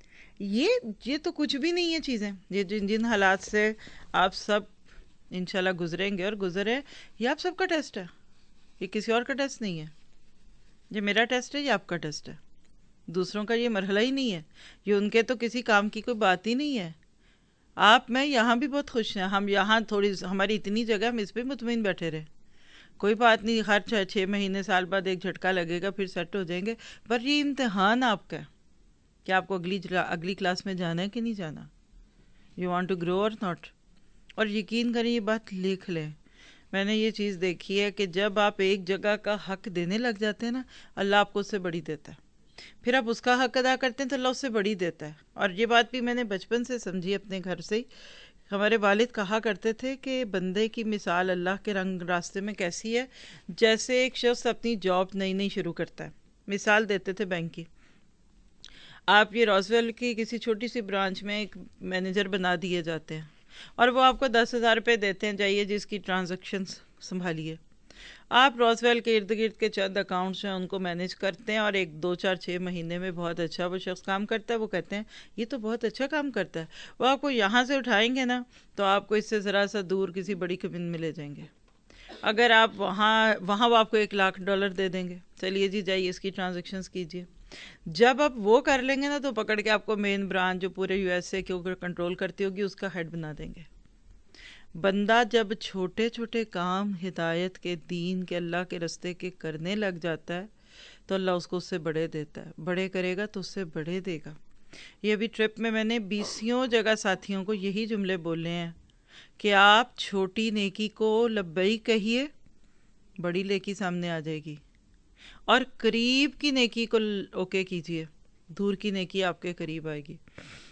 یہ تو کچھ بھی نہیں ہے چیزیں. یہ جن حالات سے آپ سب انشاءاللہ گزریں گے اور گزرے، یہ آپ سب کا ٹیسٹ ہے، یہ کسی اور کا ٹیسٹ نہیں ہے. یہ میرا ٹیسٹ ہے، یہ آپ کا ٹیسٹ ہے. دوسروں کا یہ مرحلہ ہی نہیں ہے، یہ ان کے تو کسی کام کی کوئی بات ہی نہیں ہے. آپ میں یہاں بھی بہت خوش ہیں، ہم یہاں تھوڑی ہماری اتنی جگہ ہم اس پہ مطمئن بیٹھے رہے. کوئی بات نہیں، ہر 6 مہینے سال بعد ایک جھٹکا لگے گا، پھر سیٹ ہو جائیں گے. پر یہ امتحان آپ کا ہے کہ آپ کو اگلی کلاس میں جانا ہے کہ نہیں جانا. یو وانٹ ٹو گرو اور ناٹ. اور یقین کریں یہ بات لکھ لیں، میں نے یہ چیز دیکھی ہے کہ جب آپ ایک جگہ کا حق دینے لگ جاتے ہیں نا، اللہ آپ کو اس سے بڑی دیتا ہے. پھر آپ اس کا حق ادا کرتے ہیں تو اللہ اس سے بڑی دیتا ہے. اور یہ بات بھی میں نے بچپن سے سمجھی اپنے گھر سے ہی. ہمارے والد کہا کرتے تھے کہ بندے کی مثال اللہ کے رنگ راستے میں کیسی ہے، جیسے ایک شخص اپنی جاب نئی شروع کرتا ہے. مثال دیتے تھے بینک کی. آپ یہ روزویل کی کسی چھوٹی سی برانچ میں ایک مینیجر بنا دیے جاتے ہیں اور وہ آپ کو 10,000 روپے دیتے ہیں، جائیے جس کی ٹرانزیکشن سنبھالیے. آپ روزویل کے ارد گرد کے چند اکاؤنٹس ہیں ان کو مینیج کرتے ہیں، اور 1 2 4 6 مہینے میں بہت اچھا وہ شخص کام کرتا ہے. وہ کہتے ہیں یہ تو بہت اچھا کام کرتا ہے. وہ آپ کو یہاں سے اٹھائیں گے نا تو آپ کو اس سے ذرا سا دور کسی بڑی کمپنی میں لے جائیں گے. اگر آپ وہاں وہ آپ کو $1,00,000 دے دیں گے، چلیے جی جائیے اس کی ٹرانزیکشنز کیجیے. جب آپ وہ کر لیں گے نا تو پکڑ کے آپ کو مین برانچ جو پورے USA کے اوپر کنٹرول کرتی ہوگی اس کا ہیڈ بنا دیں گے. بندہ جب چھوٹے چھوٹے کام ہدایت کے، دین کے، اللہ کے رستے کے کرنے لگ جاتا ہے تو اللہ اس کو اس سے بڑے دیتا ہے. بڑے کرے گا تو اس سے بڑے دے گا. یہ ابھی ٹرپ میں نے 20 جگہ ساتھیوں کو یہی جملے بولے ہیں کہ آپ چھوٹی نیکی کو لبیک کہیے، بڑی نیکی سامنے آ جائے گی. اور قریب کی نیکی کو اوکے کیجیے، دور کی نیکی آپ کے قریب آئے گی.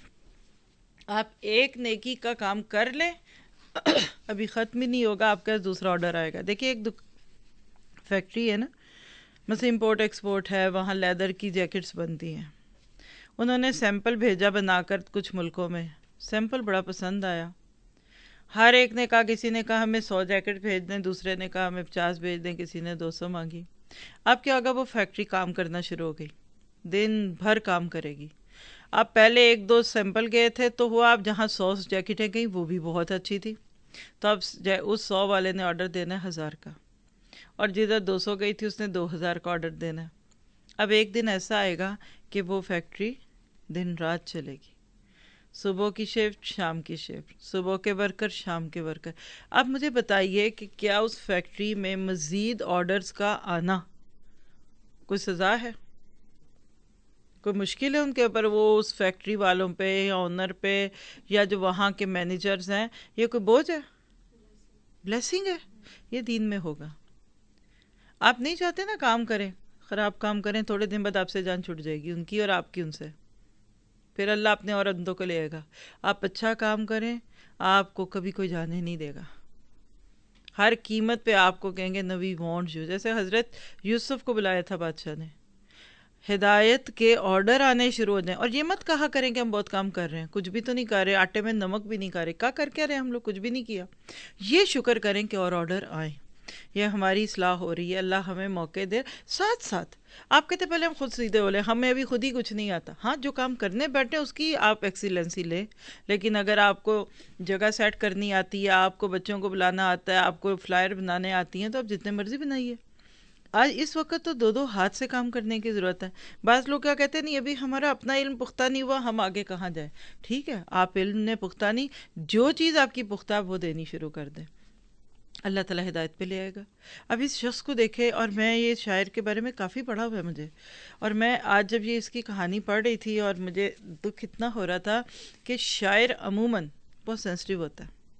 آپ ایک نیکی کا کام کر لیں، ابھی ختم ہی نہیں ہوگا، آپ کا دوسرا آرڈر آئے گا. دیکھیے ایک فیکٹری ہے نا، مثلا امپورٹ ایکسپورٹ ہے، وہاں لیدر کی جیکٹس بنتی ہیں. انہوں نے سیمپل بھیجا بنا کر کچھ ملکوں میں، سیمپل بڑا پسند آیا. ہر ایک نے کہا، کسی نے کہا ہمیں 100 جیکٹ بھیج دیں، دوسرے نے کہا ہمیں 50 بھیج دیں، کسی نے 200 مانگی. اب کیا ہوگا، وہ فیکٹری کام کرنا شروع ہو گئی، دن بھر کام کرے گی. اب پہلے 1 2 سیمپل گئے تھے تو ہوا اب جہاں 100 جیکٹیں گئیں وہ بھی بہت اچھی تھی، تو اب اس 100 والے نے آرڈر دینا ہے 1000 کا، اور جدھر 200 گئی تھی اس نے 2000 کا آرڈر دینا ہے. اب ایک دن ایسا آئے گا کہ وہ فیکٹری دن رات چلے گی، صبح کی شفٹ، شام کی شفٹ، صبح کے ورکر، شام کے ورکر. اب مجھے بتائیے کہ کیا اس فیکٹری میں مزید آرڈرز کا آنا کوئی سزا ہے؟ کوئی مشکل ہے ان کے اوپر؟ وہ اس فیکٹری والوں پہ یا اونر پہ یا جو وہاں کے مینیجرز ہیں، یہ کوئی بوجھ ہے؟ بلیسنگ ہے. یہ دین میں ہوگا. آپ نہیں چاہتے نا کام کریں، خراب کام کریں، تھوڑے دن بعد آپ سے جان چھوٹ جائے گی، ان کی اور آپ کی ان سے. پھر اللہ اپنے اور بندوں کو لے آئے گا. آپ اچھا کام کریں، آپ کو کبھی کوئی جانے نہیں دے گا. ہر قیمت پہ آپ کو کہیں گے نبی وانٹس یو. جیسے حضرت یوسف کو بلایا تھا بادشاہ نے، ہدایت کے آرڈر آنے شروع ہو جائیں. اور یہ مت کہا کریں کہ ہم بہت کام کر رہے ہیں، کچھ بھی تو نہیں کر رہے، آٹے میں نمک بھی نہیں کر رہے. کیا کر کے رہے ہم لوگ؟ کچھ بھی نہیں کیا. یہ شکر کریں کہ اور آرڈر آئیں، یہ ہماری اصلاح ہو رہی ہے، اللہ ہمیں موقع دے. ساتھ ساتھ آپ کہتے پہلے ہم خود سیدھے بولے، ہمیں ابھی خود ہی کچھ نہیں آتا. ہاں، جو کام کرنے بیٹھے اس کی آپ ایکسیلنسی لیں، لیکن اگر آپ کو جگہ سیٹ کرنی آتی ہے، آپ کو بچوں کو بلانا آتا ہے، آپ کو فلائر بنانے آتی ہیں، تو آپ جتنے مرضی بنائیے. آج اس وقت تو 2 ہاتھ سے کام کرنے کی ضرورت ہے. بعض لوگ کیا کہتے ہیں، نہیں ابھی ہمارا اپنا علم پختہ نہیں ہوا، ہم آگے کہاں جائیں. ٹھیک ہے، آپ علم نے پختہ نہیں، جو چیز آپ کی پختہ وہ دینی شروع کر دیں، اللہ تعالیٰ ہدایت پہ لے آئے گا. اب اس شخص کو دیکھے، اور میں یہ شاعر کے بارے میں کافی پڑھا ہوا ہے مجھے، اور میں آج جب یہ اس کی کہانی پڑھ رہی تھی اور مجھے دکھ اتنا ہو رہا تھا کہ شاعر عموماً بہت سینسٹیو ہوتا ہے.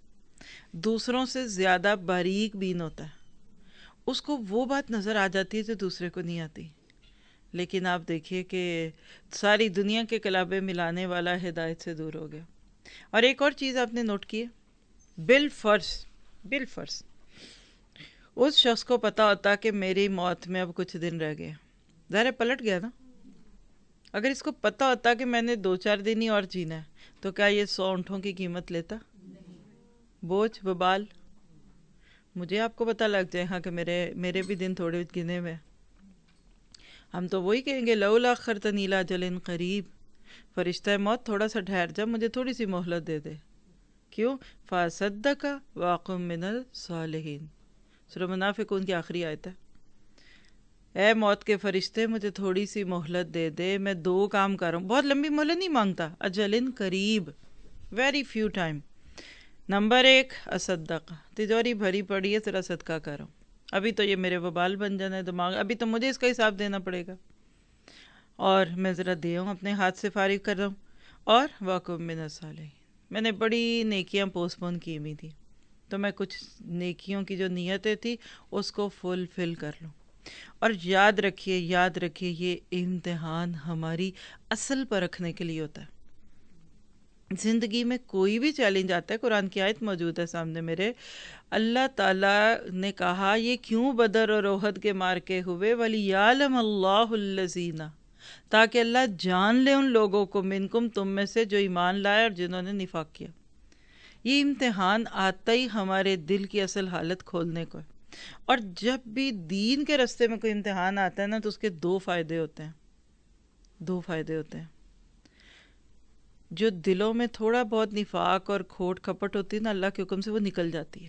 دوسروں سے زیادہ باریک بین ہوتا ہے، اس کو وہ بات نظر آ جاتی ہے جو دوسرے کو نہیں آتی. لیکن آپ دیکھیے کہ ساری دنیا کے کلابے ملانے والا ہدایت سے دور ہو گیا. اور ایک اور چیز آپ نے نوٹ کی ہے، بالفرض اس شخص کو پتا ہوتا کہ میری موت میں اب کچھ دن رہ گئے، ظاہر ہے پلٹ گیا نا. اگر اس کو پتا ہوتا کہ میں نے 2-4 دن ہی اور جینا ہے تو کیا یہ 100 اونٹوں کی قیمت لیتا؟ بوجھ وبال. مجھے آپ کو پتہ لگ جائے ہاں کہ میرے بھی دن تھوڑے گنے ہوئے، ہم تو وہی کہیں گے لولا اخرتنی الی اجل قریب، فرشتہ موت تھوڑا سا ٹھہر جا، مجھے تھوڑی سی مہلت دے دے. کیوں؟ فاصدق واکن من الصالحین، سورہ منافقون کی آخری آیت ہے. اے موت کے فرشتے مجھے تھوڑی سی مہلت دے دے، میں 2 کام کر رہا ہوں. بہت لمبی مہلت نہیں مانگتا، اجل قریب، ویری فیو ٹائم. نمبر 1 اصدق، تجوری بھری پڑی ہے، ذرا صدقہ کرو. ابھی تو یہ میرے وبال بن جانا ہے دماغ، ابھی تو مجھے اس کا حساب دینا پڑے گا، اور میں ذرا دے ہوں اپنے ہاتھ سے فارغ کر رہا ہوں. اور واکن من الصالحین، میں نے بڑی نیکیاں پوسٹ پون کی ہوئی تھی، تو میں کچھ نیکیوں کی جو نیتیں تھی اس کو فل کر لوں. اور یاد رکھیے یہ امتحان ہماری اصل پر رکھنے کے لیے ہوتا ہے. زندگی میں کوئی بھی چیلنج آتا ہے، قرآن کی آیت موجود ہے سامنے میرے، اللہ تعالیٰ نے کہا یہ کیوں بدر اور احد کے مارکے ہوئے، وَلِيَعْلَمَ اللَّهُ الَّذِينَ، تاکہ اللہ جان لے ان لوگوں کو، منکم تم میں سے، جو ایمان لائے اور جنہوں نے نفاق کیا. یہ امتحان آتا ہی ہمارے دل کی اصل حالت کھولنے کو ہے. اور جب بھی دین کے رستے میں کوئی امتحان آتا ہے نا تو اس کے 2 فائدے ہوتے ہیں. جو دلوں میں تھوڑا بہت نفاق اور کھوٹ کھپٹ ہوتی ہے نا، اللہ کے حکم سے وہ نکل جاتی ہے،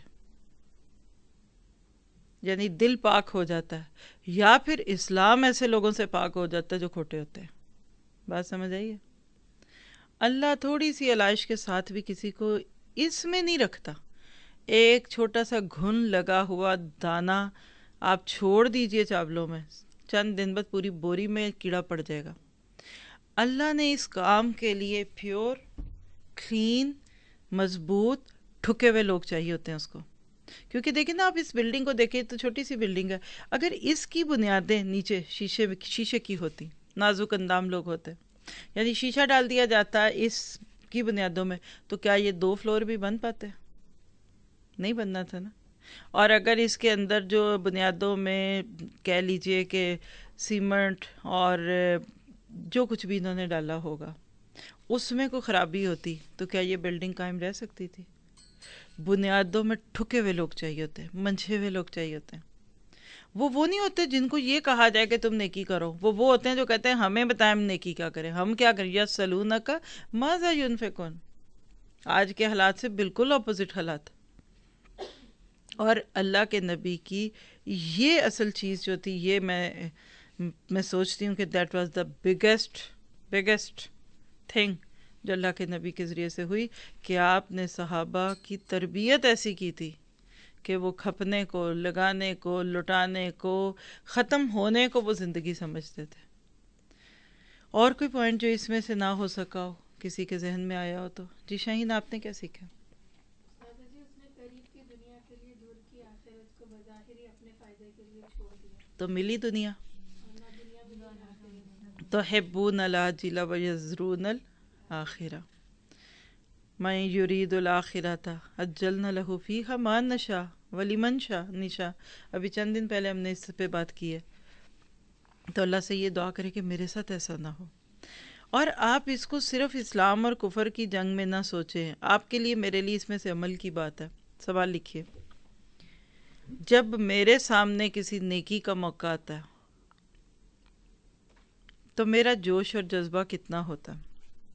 یعنی دل پاک ہو جاتا ہے. یا پھر اسلام ایسے لوگوں سے پاک ہو جاتا ہے جو کھوٹے ہوتے ہیں. بات سمجھ آئیے؟ اللہ تھوڑی سی علائش کے ساتھ بھی کسی کو اس میں نہیں رکھتا. ایک چھوٹا سا گھن لگا ہوا دانہ آپ چھوڑ دیجئے چاولوں میں، چند دن بعد پوری بوری میں کیڑا پڑ جائے گا. اللہ نے اس کام کے لیے پیور، کلین، مضبوط، ٹھکے ہوئے لوگ چاہیے ہوتے ہیں اس کو. کیونکہ دیکھیں نا، آپ اس بلڈنگ کو دیکھیں تو چھوٹی سی بلڈنگ ہے، اگر اس کی بنیادیں نیچے شیشے کی ہوتی، نازک اندام لوگ ہوتے، یعنی شیشہ ڈال دیا جاتا ہے اس کی بنیادوں میں، تو کیا یہ 2 فلور بھی بن پاتے؟ نہیں بننا تھا نا. اور اگر اس کے اندر جو بنیادوں میں کہہ لیجئے کہ سیمنٹ اور جو کچھ بھی انہوں نے ڈالا ہوگا اس میں کوئی خرابی ہوتی تو کیا یہ بلڈنگ قائم رہ سکتی تھی؟ بنیادوں میں ٹھکے ہوئے لوگ چاہیے ہوتے ہیں، منجھے ہوئے لوگ چاہیے ہوتے ہیں. وہ نہیں ہوتے جن کو یہ کہا جائے کہ تم نیکی کرو، وہ ہوتے ہیں جو کہتے ہیں ہمیں بتائیں ہم نیکی کیا کریں، ہم کیا کریں. یسألونک ماذا ينفقون، آج کے حالات سے بالکل اپوزٹ حالات. اور اللہ کے نبی کی یہ اصل چیز جو تھی، یہ میں سوچتی ہوں کہ that was the biggest thing جو اللہ کے نبی کے ذریعے سے ہوئی، کہ آپ نے صحابہ کی تربیت ایسی کی تھی کہ وہ کھپنے کو، لگانے کو، لٹانے کو، ختم ہونے کو وہ زندگی سمجھتے تھے. اور کوئی پوائنٹ جو اس میں سے نہ ہو سکا ہو، کسی کے ذہن میں آیا ہو تو؟ جی شاہین، آپ نے کیا سیکھا؟ تو ملی دنیا، تحبون العاجلہ ویذرون الآخرہ، من یرید الآخرۃ عجلنا لہ فیہا ما نشاء ولمن نشاء. ابھی چند دن پہلے ہم نے اس پہ بات کی ہے. تو اللہ سے یہ دعا کرے کہ میرے ساتھ ایسا نہ ہو. اور آپ اس کو صرف اسلام اور کفر کی جنگ میں نہ سوچیں، آپ کے لیے میرے لیے اس میں سے عمل کی بات ہے. سوال لکھیے، جب میرے سامنے کسی نیکی کا موقع آتا ہے تو میرا جوش اور جذبہ کتنا ہوتا ہے؟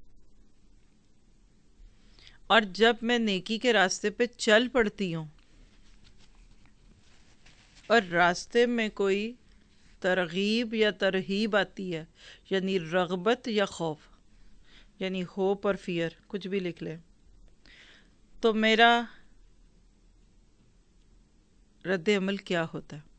اور جب میں نیکی کے راستے پہ چل پڑتی ہوں اور راستے میں کوئی ترغیب یا ترہیب آتی ہے، یعنی رغبت یا خوف، یعنی ہوپ اور فیئر، کچھ بھی لکھ لیں، تو میرا رد عمل کیا ہوتا ہے؟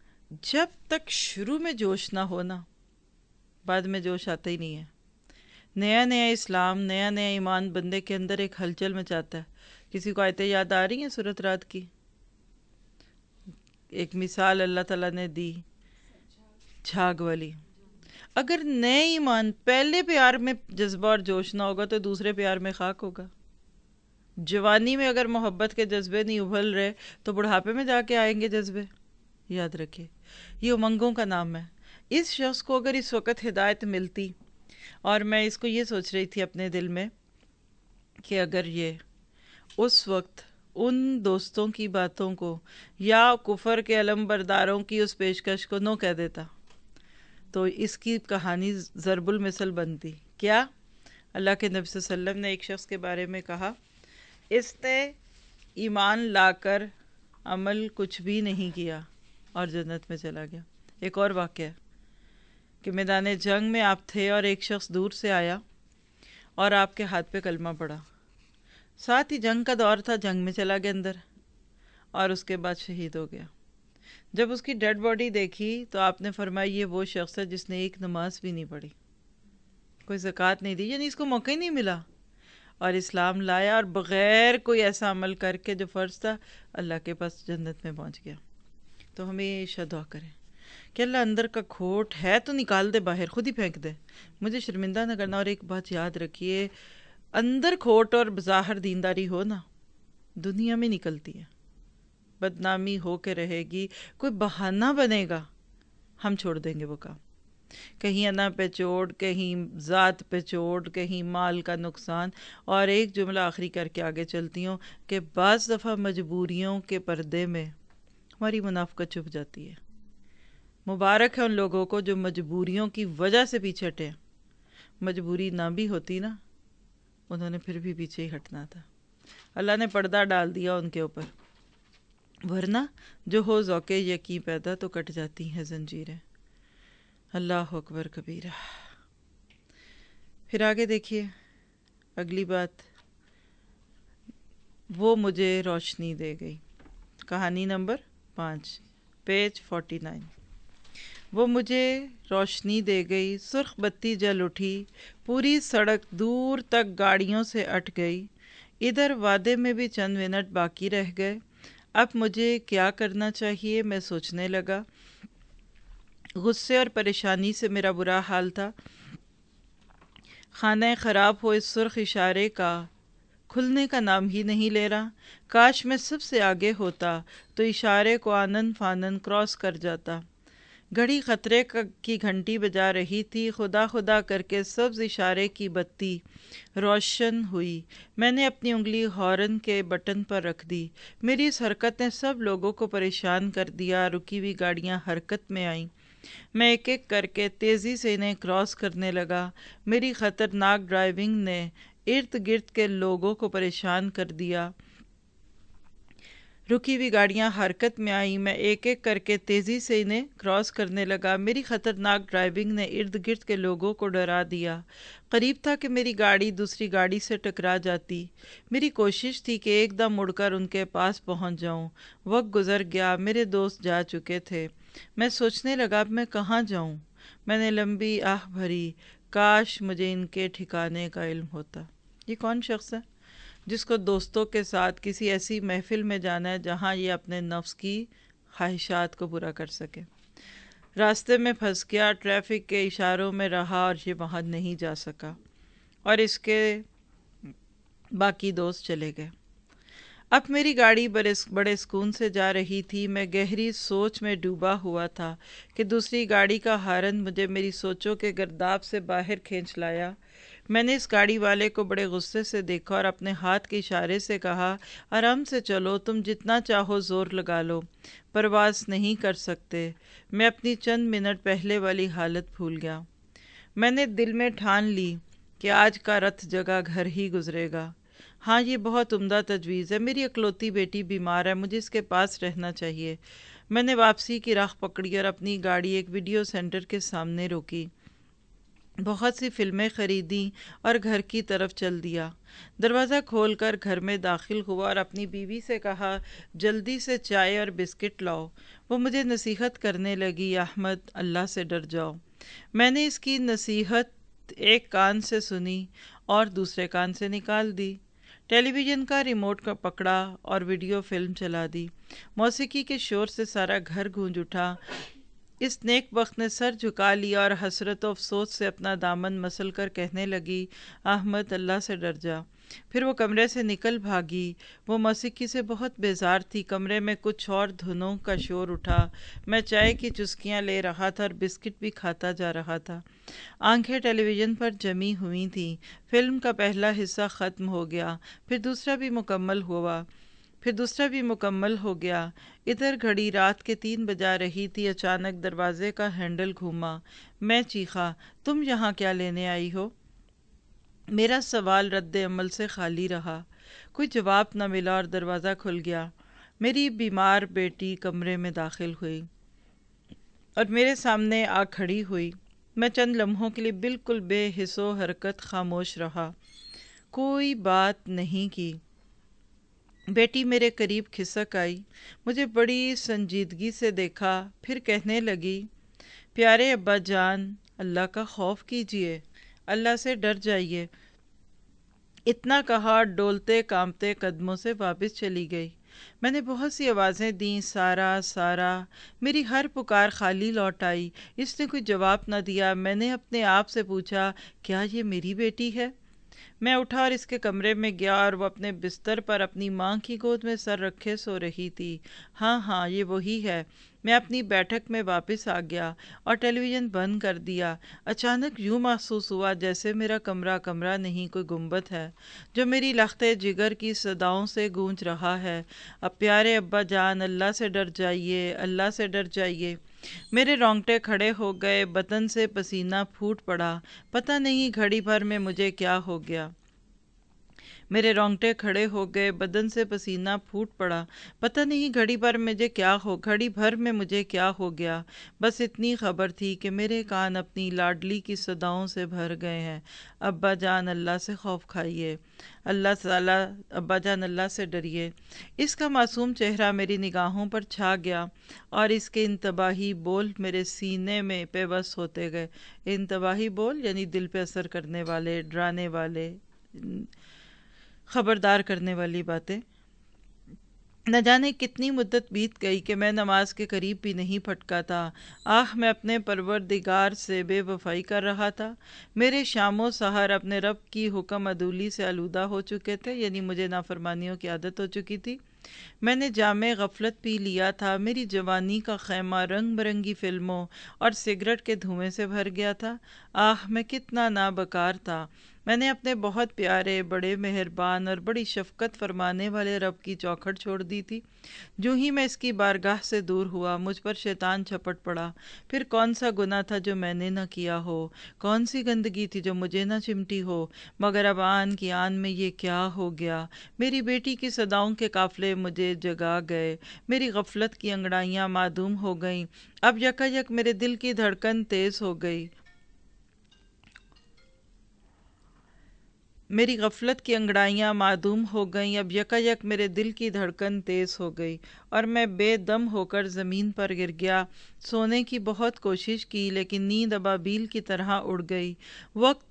جب تک شروع میں جوش نہ ہونا، بعد میں جوش آتا ہی نہیں ہے. نیا نیا اسلام، نیا نیا ایمان بندے کے اندر ایک ہلچل مچاتا ہے. کسی کو آیتیں یاد آ رہی ہیں سورۃ رعد کی؟ ایک مثال اللہ تعالیٰ نے دی جھاگ والی. اگر نئے ایمان پہلے پیار میں جذبہ اور جوش نہ ہوگا تو دوسرے پیار میں خاک ہوگا. جوانی میں اگر محبت کے جذبے نہیں ابھل رہے تو بڑھاپے میں جا کے آئیں گے جذبے. یاد رکھیے یہ امنگوں کا نام ہے. اس شخص کو اگر اس وقت ہدایت ملتی، اور میں اس کو یہ سوچ رہی تھی اپنے دل میں کہ اگر یہ اس وقت ان دوستوں کی باتوں کو یا کفر کے علم برداروں کی اس پیشکش کو نو کہہ دیتا تو اس کی کہانی ضرب المثل بنتی. کیا؟ اللہ کے نبی صلی اللہ علیہ وسلم نے ایک شخص کے بارے میں کہا اس نے ایمان لا کر عمل کچھ بھی نہیں کیا اور جنت میں چلا گیا. ایک اور واقعہ کہ میدان جنگ میں آپ تھے اور ایک شخص دور سے آیا اور آپ کے ہاتھ پہ کلمہ پڑا. ساتھ ہی جنگ کا دور تھا، جنگ میں چلا گیا اندر اور اس کے بعد شہید ہو گیا. جب اس کی ڈیڈ باڈی دیکھی تو آپ نے فرمایا یہ وہ شخص ہے جس نے ایک نماز بھی نہیں پڑھی، کوئی زکوٰۃ نہیں دی، یعنی اس کو موقع ہی نہیں ملا اور اسلام لایا اور بغیر کوئی ایسا عمل کر کے جو فرض تھا اللہ کے پاس جنت میں پہنچ گیا. تو ہمیشہ دعا کریں کہ اللہ اندر کا کھوٹ ہے تو نکال دے باہر، خود ہی پھینک دے، مجھے شرمندہ نہ کرنا. اور ایک بات یاد رکھیے، اندر کھوٹ اور بظاہر دینداری ہو نا دنیا میں نکلتی ہے، بدنامی ہو کے رہے گی. کوئی بہانہ بنے گا ہم چھوڑ دیں گے وہ کام. کہیں انا پہ چوٹ، کہیں ذات پہ چوٹ، کہیں مال کا نقصان. اور ایک جملہ آخری کر کے آگے چلتی ہوں کہ بعض دفعہ مجبوریوں کے پردے میں ہماری منافقت چھپ جاتی ہے. مبارک ہے ان لوگوں کو جو مجبوریوں کی وجہ سے پیچھے ہٹے. مجبوری نہ بھی ہوتی نا انہوں نے پھر بھی پیچھے ہی ہٹنا تھا. اللہ نے پردہ ڈال دیا ان کے اوپر، ورنہ جو ہو ذوق یقین پیدا تو کٹ جاتی ہیں زنجیریں. اللہ اکبر کبیرہ. پھر آگے دیکھیے اگلی بات، وہ مجھے روشنی دے گئی. کہانی نمبر 5 پیج 49. وہ مجھے روشنی دے گئی، سرخ بتی جل اٹھی، پوری سڑک دور تک گاڑیوں سے اٹ گئی. ادھر وعدے میں بھی چند منٹ باقی رہ گئے. اب مجھے کیا کرنا چاہیے میں سوچنے لگا. غصے اور پریشانی سے میرا برا حال تھا. خانہ خراب ہو اس سرخ اشارے کا کھلنے کا نام ہی نہیں لے رہا. کاش میں سب سے آگے ہوتا تو اشارے کو آنن فانن کراس کر جاتا. گھڑی خطرے کی گھنٹی بجا رہی تھی. خدا خدا کر کے سبز اشارے کی بتی روشن ہوئی. میں نے اپنی انگلی ہارن کے بٹن پر رکھ دی. میری اس حرکت نے سب لوگوں کو پریشان کر دیا. رکی ہوئی گاڑیاں حرکت میں آئیں. میں ایک ایک کر کے تیزی سے انہیں کراس کرنے لگا. میری خطرناک ڈرائیونگ نے ارد گرد کے لوگوں کو پریشان کر دیا. رکی ہوئی گاڑیاں حرکت میں آئیں. میں ایک ایک کر کے تیزی سے انہیں کراس کرنے لگا. میری خطرناک ڈرائیونگ نے ارد گرد کے لوگوں کو ڈرا دیا. قریب تھا کہ میری گاڑی دوسری گاڑی سے ٹکرا جاتی. میری کوشش تھی کہ ایک دم مڑ کر ان کے پاس پہنچ جاؤں. وقت گزر گیا. میرے دوست جا چکے تھے. میں سوچنے لگا اب میں کہاں جاؤں. میں نے لمبی آہ بھری، کاش مجھے ان کے ٹھکانے کا علم ہوتا. یہ کون شخص ہے جس کو دوستوں کے ساتھ کسی ایسی محفل میں جانا ہے جہاں یہ اپنے نفس کی خواہشات کو پورا کر سکے. راستے میں پھنس گیا، ٹریفک کے اشاروں میں رہا اور یہ وہاں نہیں جا سکا اور اس کے باقی دوست چلے گئے. اب میری گاڑی بڑے سکون سے جا رہی تھی. میں گہری سوچ میں ڈوبا ہوا تھا کہ دوسری گاڑی کا ہارن مجھے میری سوچوں کے گرداب سے باہر کھینچ لایا. میں نے اس گاڑی والے کو بڑے غصے سے دیکھا اور اپنے ہاتھ کے اشارے سے کہا آرام سے چلو، تم جتنا چاہو زور لگا لو، پرواز نہیں کر سکتے. میں اپنی چند منٹ پہلے والی حالت بھول گیا. میں نے دل میں ٹھان لی کہ آج کا رتھ جگہ گھر ہی گزرے گا. ہاں یہ بہت عمدہ تجویز ہے. میری اکلوتی بیٹی بیمار ہے، مجھے اس کے پاس رہنا چاہیے. میں نے واپسی کی راہ پکڑی اور اپنی گاڑی ایک ویڈیو سینٹر کے سامنے روکی. بہت سی فلمیں خریدیں اور گھر کی طرف چل دیا. دروازہ کھول کر گھر میں داخل ہوا اور اپنی بیوی سے کہا جلدی سے چائے اور بسکٹ لاؤ. وہ مجھے نصیحت کرنے لگی احمد اللہ سے ڈر جاؤ. میں نے اس کی نصیحت ایک کان سے سنی اور دوسرے کان سے نکال دی۔ ٹیلی ویژن کا ریموٹ کا پکڑا اور ویڈیو فلم چلا دی۔ موسیقی کے شور سے سارا گھر گونج اٹھا۔ اس نیک بخت نے سر جھکا لیا اور حسرت و افسوس سے اپنا دامن مسل کر کہنے لگی، احمد اللہ سے ڈر جا۔ پھر وہ کمرے سے نکل بھاگی۔ وہ موسیقی سے بہت بیزار تھی۔ کمرے میں کچھ اور دھنوں کا شور اٹھا۔ میں چائے کی چسکیاں لے رہا تھا اور بسکٹ بھی کھاتا جا رہا تھا۔ آنکھیں ٹیلی ویژن پر جمی ہوئی تھیں۔ فلم کا پہلا حصہ ختم ہو گیا، پھر دوسرا بھی مکمل ہو گیا۔ ادھر گھڑی رات کے 3 بجا رہی تھی۔ اچانک دروازے کا ہینڈل گھوما۔ میں چیخا، تم یہاں کیا لینے آئی ہو؟ میرا سوال رد عمل سے خالی رہا۔ کوئی جواب نہ ملا اور دروازہ کھل گیا۔ میری بیمار بیٹی کمرے میں داخل ہوئی اور میرے سامنے آ کھڑی ہوئی۔ میں چند لمحوں کے لیے بالکل بے حس و حرکت خاموش رہا، کوئی بات نہیں کی۔ بیٹی میرے قریب کھسک آئی، مجھے بڑی سنجیدگی سے دیکھا، پھر کہنے لگی، پیارے ابا جان، اللہ کا خوف کیجئے، اللہ سے ڈر جائیے۔ اتنا کہا ڈولتے کانپتے قدموں سے واپس چلی گئی۔ میں نے بہت سی آوازیں دیں، سارا سارا، میری ہر پکار خالی لوٹ آئی۔ اس نے کوئی جواب نہ دیا۔ میں نے اپنے آپ سے پوچھا، کیا یہ میری بیٹی ہے؟ میں اٹھا اور اس کے کمرے میں گیا اور وہ اپنے بستر پر اپنی ماں کی گود میں سر رکھے سو رہی تھی۔ ہاں یہ وہی ہے۔ میں اپنی بیٹھک میں واپس آ گیا اور ٹیلی ویژن بند کر دیا۔ اچانک یوں محسوس ہوا جیسے میرا کمرہ نہیں، کوئی گنبد ہے جو میری لخت جگر کی صداؤں سے گونج رہا ہے۔ اب پیارے ابا جان، اللہ سے ڈر جائیے، اللہ سے ڈر جائیے۔ میرے رونگٹے کھڑے ہو گئے، بدن سے پسینہ پھوٹ پڑا۔ پتہ نہیں گھڑی بھر میں مجھے کیا ہو گیا۔ میرے رونگٹے کھڑے ہو گئے، بدن سے پسینہ پھوٹ پڑا۔ پتہ نہیں گھڑی بھر میں مجھے کیا ہو گیا۔ بس اتنی خبر تھی کہ میرے کان اپنی لاڈلی کی صداؤں سے بھر گئے ہیں۔ ابا جان، اللہ سے خوف کھائیے، ابا جان اللہ سے ڈریے۔ اس کا معصوم چہرہ میری نگاہوں پر چھا گیا اور اس کے انتباہی بول میرے سینے میں پیوست ہوتے گئے۔ انتباہی بول یعنی دل پہ اثر کرنے والے، ڈرانے والے، خبردار کرنے والی باتیں۔ نہ جانے کتنی مدت بیت گئی کہ میں نماز کے قریب بھی نہیں پھٹکا تھا۔ میں اپنے پروردگار سے بے وفائی کر رہا تھا۔ میرے شام و سحر اپنے رب کی حکم عدولی سے آلودہ ہو چکے تھے، یعنی مجھے نافرمانیوں کی عادت ہو چکی تھی۔ میں نے جام غفلت پی لیا تھا۔ میری جوانی کا خیمہ رنگ برنگی فلموں اور سگریٹ کے دھوئیں سے بھر گیا تھا۔ میں کتنا نابکار تھا۔ میں نے اپنے بہت پیارے، بڑے مہربان اور بڑی شفقت فرمانے والے رب کی چوکھٹ چھوڑ دی تھی۔ جو ہی میں اس کی بارگاہ سے دور ہوا، مجھ پر شیطان جھپٹ پڑا۔ پھر کون سا گناہ تھا جو میں نے نہ کیا ہو، کون سی گندگی تھی جو مجھے نہ چمٹی ہو، مگر اب آن کی آن میں یہ کیا ہو گیا۔ میری بیٹی کی صداؤں کے قافلے مجھے جگا گئے، میری غفلت کی انگڑائیاں معدوم ہو گئیں۔ اب یکایک میرے دل کی دھڑکن تیز ہو گئی۔ میری غفلت کی انگڑائیاں معدوم ہو گئیں، اب یکایک میرے دل کی دھڑکن تیز ہو گئی اور میں بے دم ہو کر زمین پر گر گیا۔ سونے کی بہت کوشش کی لیکن نیند ابابیل کی طرح اڑ گئی۔ وقت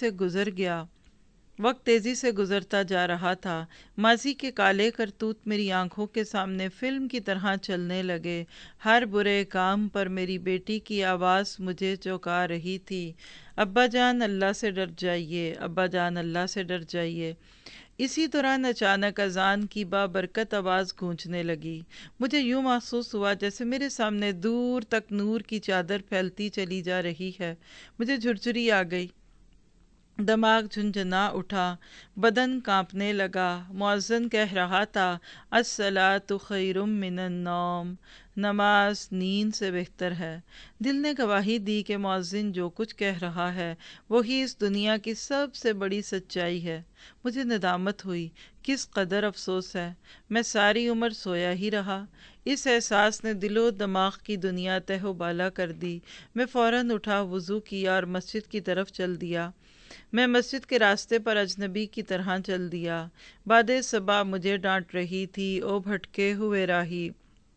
تیزی سے گزرتا جا رہا تھا۔ ماضی کے کالے کرتوت میری آنکھوں کے سامنے فلم کی طرح چلنے لگے۔ ہر برے کام پر میری بیٹی کی آواز مجھے چونکا رہی تھی، ابا جان اللہ سے ڈر جائیے، ابا جان اللہ سے ڈر جائیے۔ اسی دوران اچانک اذان کی بابرکت آواز گونجنے لگی۔ مجھے یوں محسوس ہوا جیسے میرے سامنے دور تک نور کی چادر پھیلتی چلی جا رہی ہے۔ مجھے جھرجھری آ گئی، دماغ جھنجھنا اٹھا، بدن کانپنے لگا۔ مؤذن کہہ رہا تھا، الصلاۃ خیر من النوم، نماز نیند سے بہتر ہے۔ دل نے گواہی دی کہ مؤذن جو کچھ کہہ رہا ہے وہی اس دنیا کی سب سے بڑی سچائی ہے۔ مجھے ندامت ہوئی، کس قدر افسوس ہے، میں ساری عمر سویا ہی رہا۔ اس احساس نے دل و دماغ کی دنیا تہ و بالا کر دی۔ میں فوراً اٹھا، وضو کیا اور مسجد کی طرف چل دیا۔ میں مسجد کے راستے پر اجنبی کی طرح چل دیا۔ باد صبا مجھے ڈانٹ رہی تھی، او بھٹکے ہوئے راہی،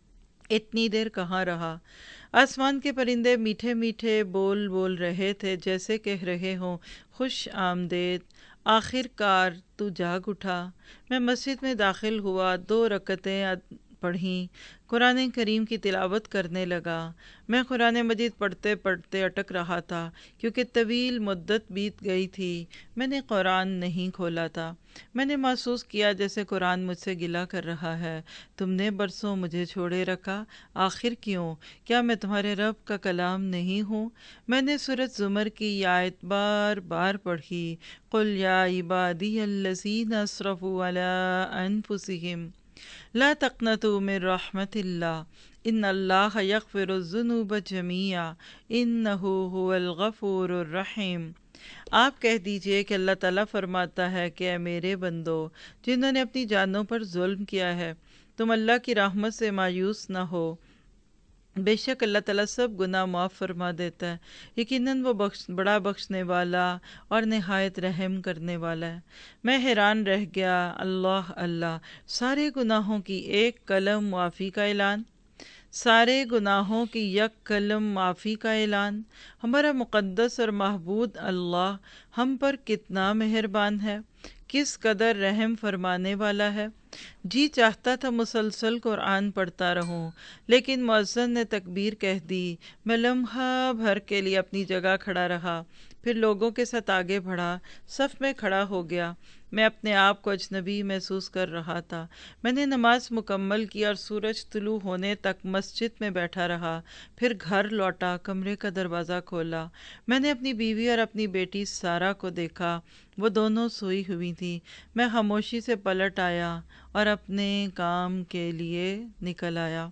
اتنی دیر کہاں رہا۔ آسمان کے پرندے میٹھے میٹھے بول بول رہے تھے، جیسے کہہ رہے ہوں خوش آمدید، آخر کار تو جاگ اٹھا۔ میں مسجد میں داخل ہوا، 2 رکعتیں پڑھیں، قرآن کریم کی تلاوت کرنے لگا۔ میں قرآن مجید پڑھتے پڑھتے اٹک رہا تھا، کیونکہ طویل مدت بیت گئی تھی میں نے قرآن نہیں کھولا تھا۔ میں نے محسوس کیا جیسے قرآن مجھ سے گلہ کر رہا ہے، تم نے برسوں مجھے چھوڑے رکھا، آخر کیوں؟ کیا میں تمہارے رب کا کلام نہیں ہوں؟ میں نے سورۃ زمر کی یہ آیت بار بار پڑھی، قل یا عبادی الذین اسرفوا علی انفسہم لا تقنطوا من رحمت اللہ ان اللہ یغفر الذنوب جمیعا انہ هو الغفور الرحیم۔ آپ کہہ دیجئے کہ اللہ تعالیٰ فرماتا ہے کہ اے میرے بندو جنہوں نے اپنی جانوں پر ظلم کیا ہے، تم اللہ کی رحمت سے مایوس نہ ہو، بے شک اللہ تعالیٰ سب گناہ معاف فرما دیتا ہے، یقیناً وہ بڑا بخشنے والا اور نہایت رحم کرنے والا ہے۔ میں حیران رہ گیا، اللہ اللہ، سارے گناہوں کی ایک کلم معافی کا اعلان، سارے گناہوں کی یک کلم معافی کا اعلان۔ ہمارا مقدس اور محبوب اللہ ہم پر کتنا مہربان ہے، کس قدر رحم فرمانے والا ہے۔ جی چاہتا تھا مسلسل قرآن پڑھتا رہوں، لیکن مؤذن نے تکبیر کہہ دی۔ میں لمحہ بھر کے لیے اپنی جگہ کھڑا رہا، پھر لوگوں کے ساتھ آگے بڑھا، صف میں کھڑا ہو گیا۔ میں اپنے آپ کو اجنبی محسوس کر رہا تھا۔ میں نے نماز مکمل کی اور سورج طلوع ہونے تک مسجد میں بیٹھا رہا، پھر گھر لوٹا، کمرے کا دروازہ کھولا۔ میں نے اپنی بیوی اور اپنی بیٹی سارہ کو دیکھا، وہ دونوں سوئی ہوئی تھیں۔ میں خاموشی سے پلٹ آیا اور اپنے کام کے لیے نکل آیا۔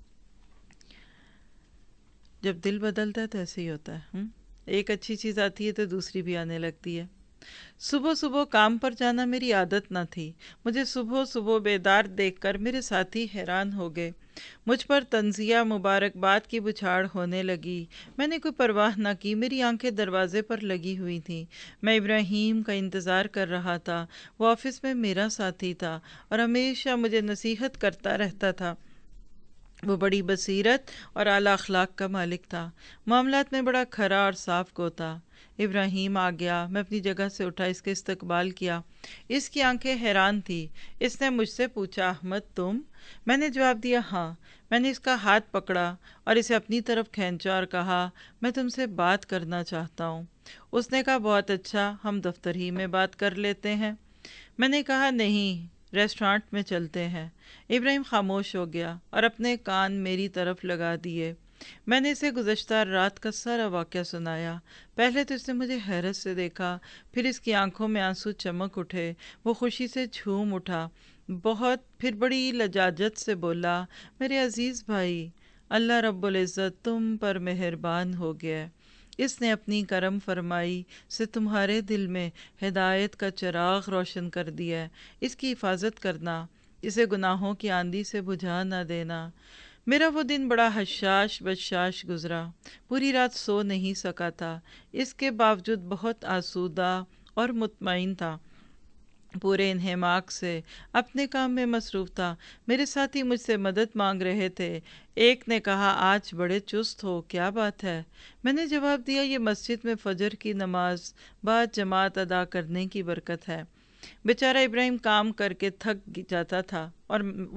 جب دل بدلتا ہے تو ایسے ہی ہوتا ہے، ایک اچھی چیز آتی ہے تو دوسری بھی آنے لگتی ہے۔ صبح صبح کام پر جانا میری عادت نہ تھی۔ مجھے صبح صبح بیدار دیکھ کر میرے ساتھی حیران ہو گئے۔ مجھ پر تنزیہ مبارکباد کی بچھاڑ ہونے لگی۔ میں نے کوئی پرواہ نہ کی، میری آنکھیں دروازے پر لگی ہوئی تھیں۔ میں ابراہیم کا انتظار کر رہا تھا۔ وہ آفس میں میرا ساتھی تھا اور ہمیشہ مجھے نصیحت کرتا رہتا تھا۔ وہ بڑی بصیرت اور اعلیٰ اخلاق کا مالک تھا، معاملات میں بڑا کھرا اور صاف کو تھا۔ ابراہیم آ گیا، میں اپنی جگہ سے اٹھا، اس کے استقبال کیا۔ اس کی آنکھیں حیران تھی۔ اس نے مجھ سے پوچھا، احمد تم؟ میں نے جواب دیا، ہاں۔ میں نے اس کا ہاتھ پکڑا اور اسے اپنی طرف کھینچا اور کہا، میں تم سے بات کرنا چاہتا ہوں۔ اس نے کہا، بہت اچھا، ہم دفتر ہی میں بات کر لیتے ہیں۔ میں نے کہا، نہیں، ریسٹورانٹ میں چلتے ہیں۔ ابراہیم خاموش ہو گیا اور اپنے کان میری طرف لگا دیے۔ میں نے اسے گزشتہ رات کا سارا واقعہ سنایا۔ پہلے تو اس نے مجھے حیرت سے دیکھا، پھر اس کی آنکھوں میں آنسو چمک اٹھے، وہ خوشی سے جھوم اٹھا، پھر بڑی لجاجت سے بولا، میرے عزیز بھائی، اللہ رب العزت تم پر مہربان ہو گیا، اس نے اپنی کرم فرمائی سے تمہارے دل میں ہدایت کا چراغ روشن کر دیا ہے، اس کی حفاظت کرنا، اسے گناہوں کی آندھی سے بجھا نہ دینا۔ میرا وہ دن بڑا حشاش بشاش گزرا، پوری رات سو نہیں سکا تھا، اس کے باوجود بہت آسودہ اور مطمئن تھا، پورے انہماک سے اپنے کام میں مصروف تھا۔ میرے ساتھی مجھ سے مدد مانگ رہے تھے۔ ایک نے کہا، آج بڑے چست ہو، کیا بات ہے؟ میں نے جواب دیا، یہ مسجد میں فجر کی نماز بعد جماعت ادا کرنے کی برکت ہے۔ بیچارہ ابراہیم کام کر کے تھک جاتا تھا اور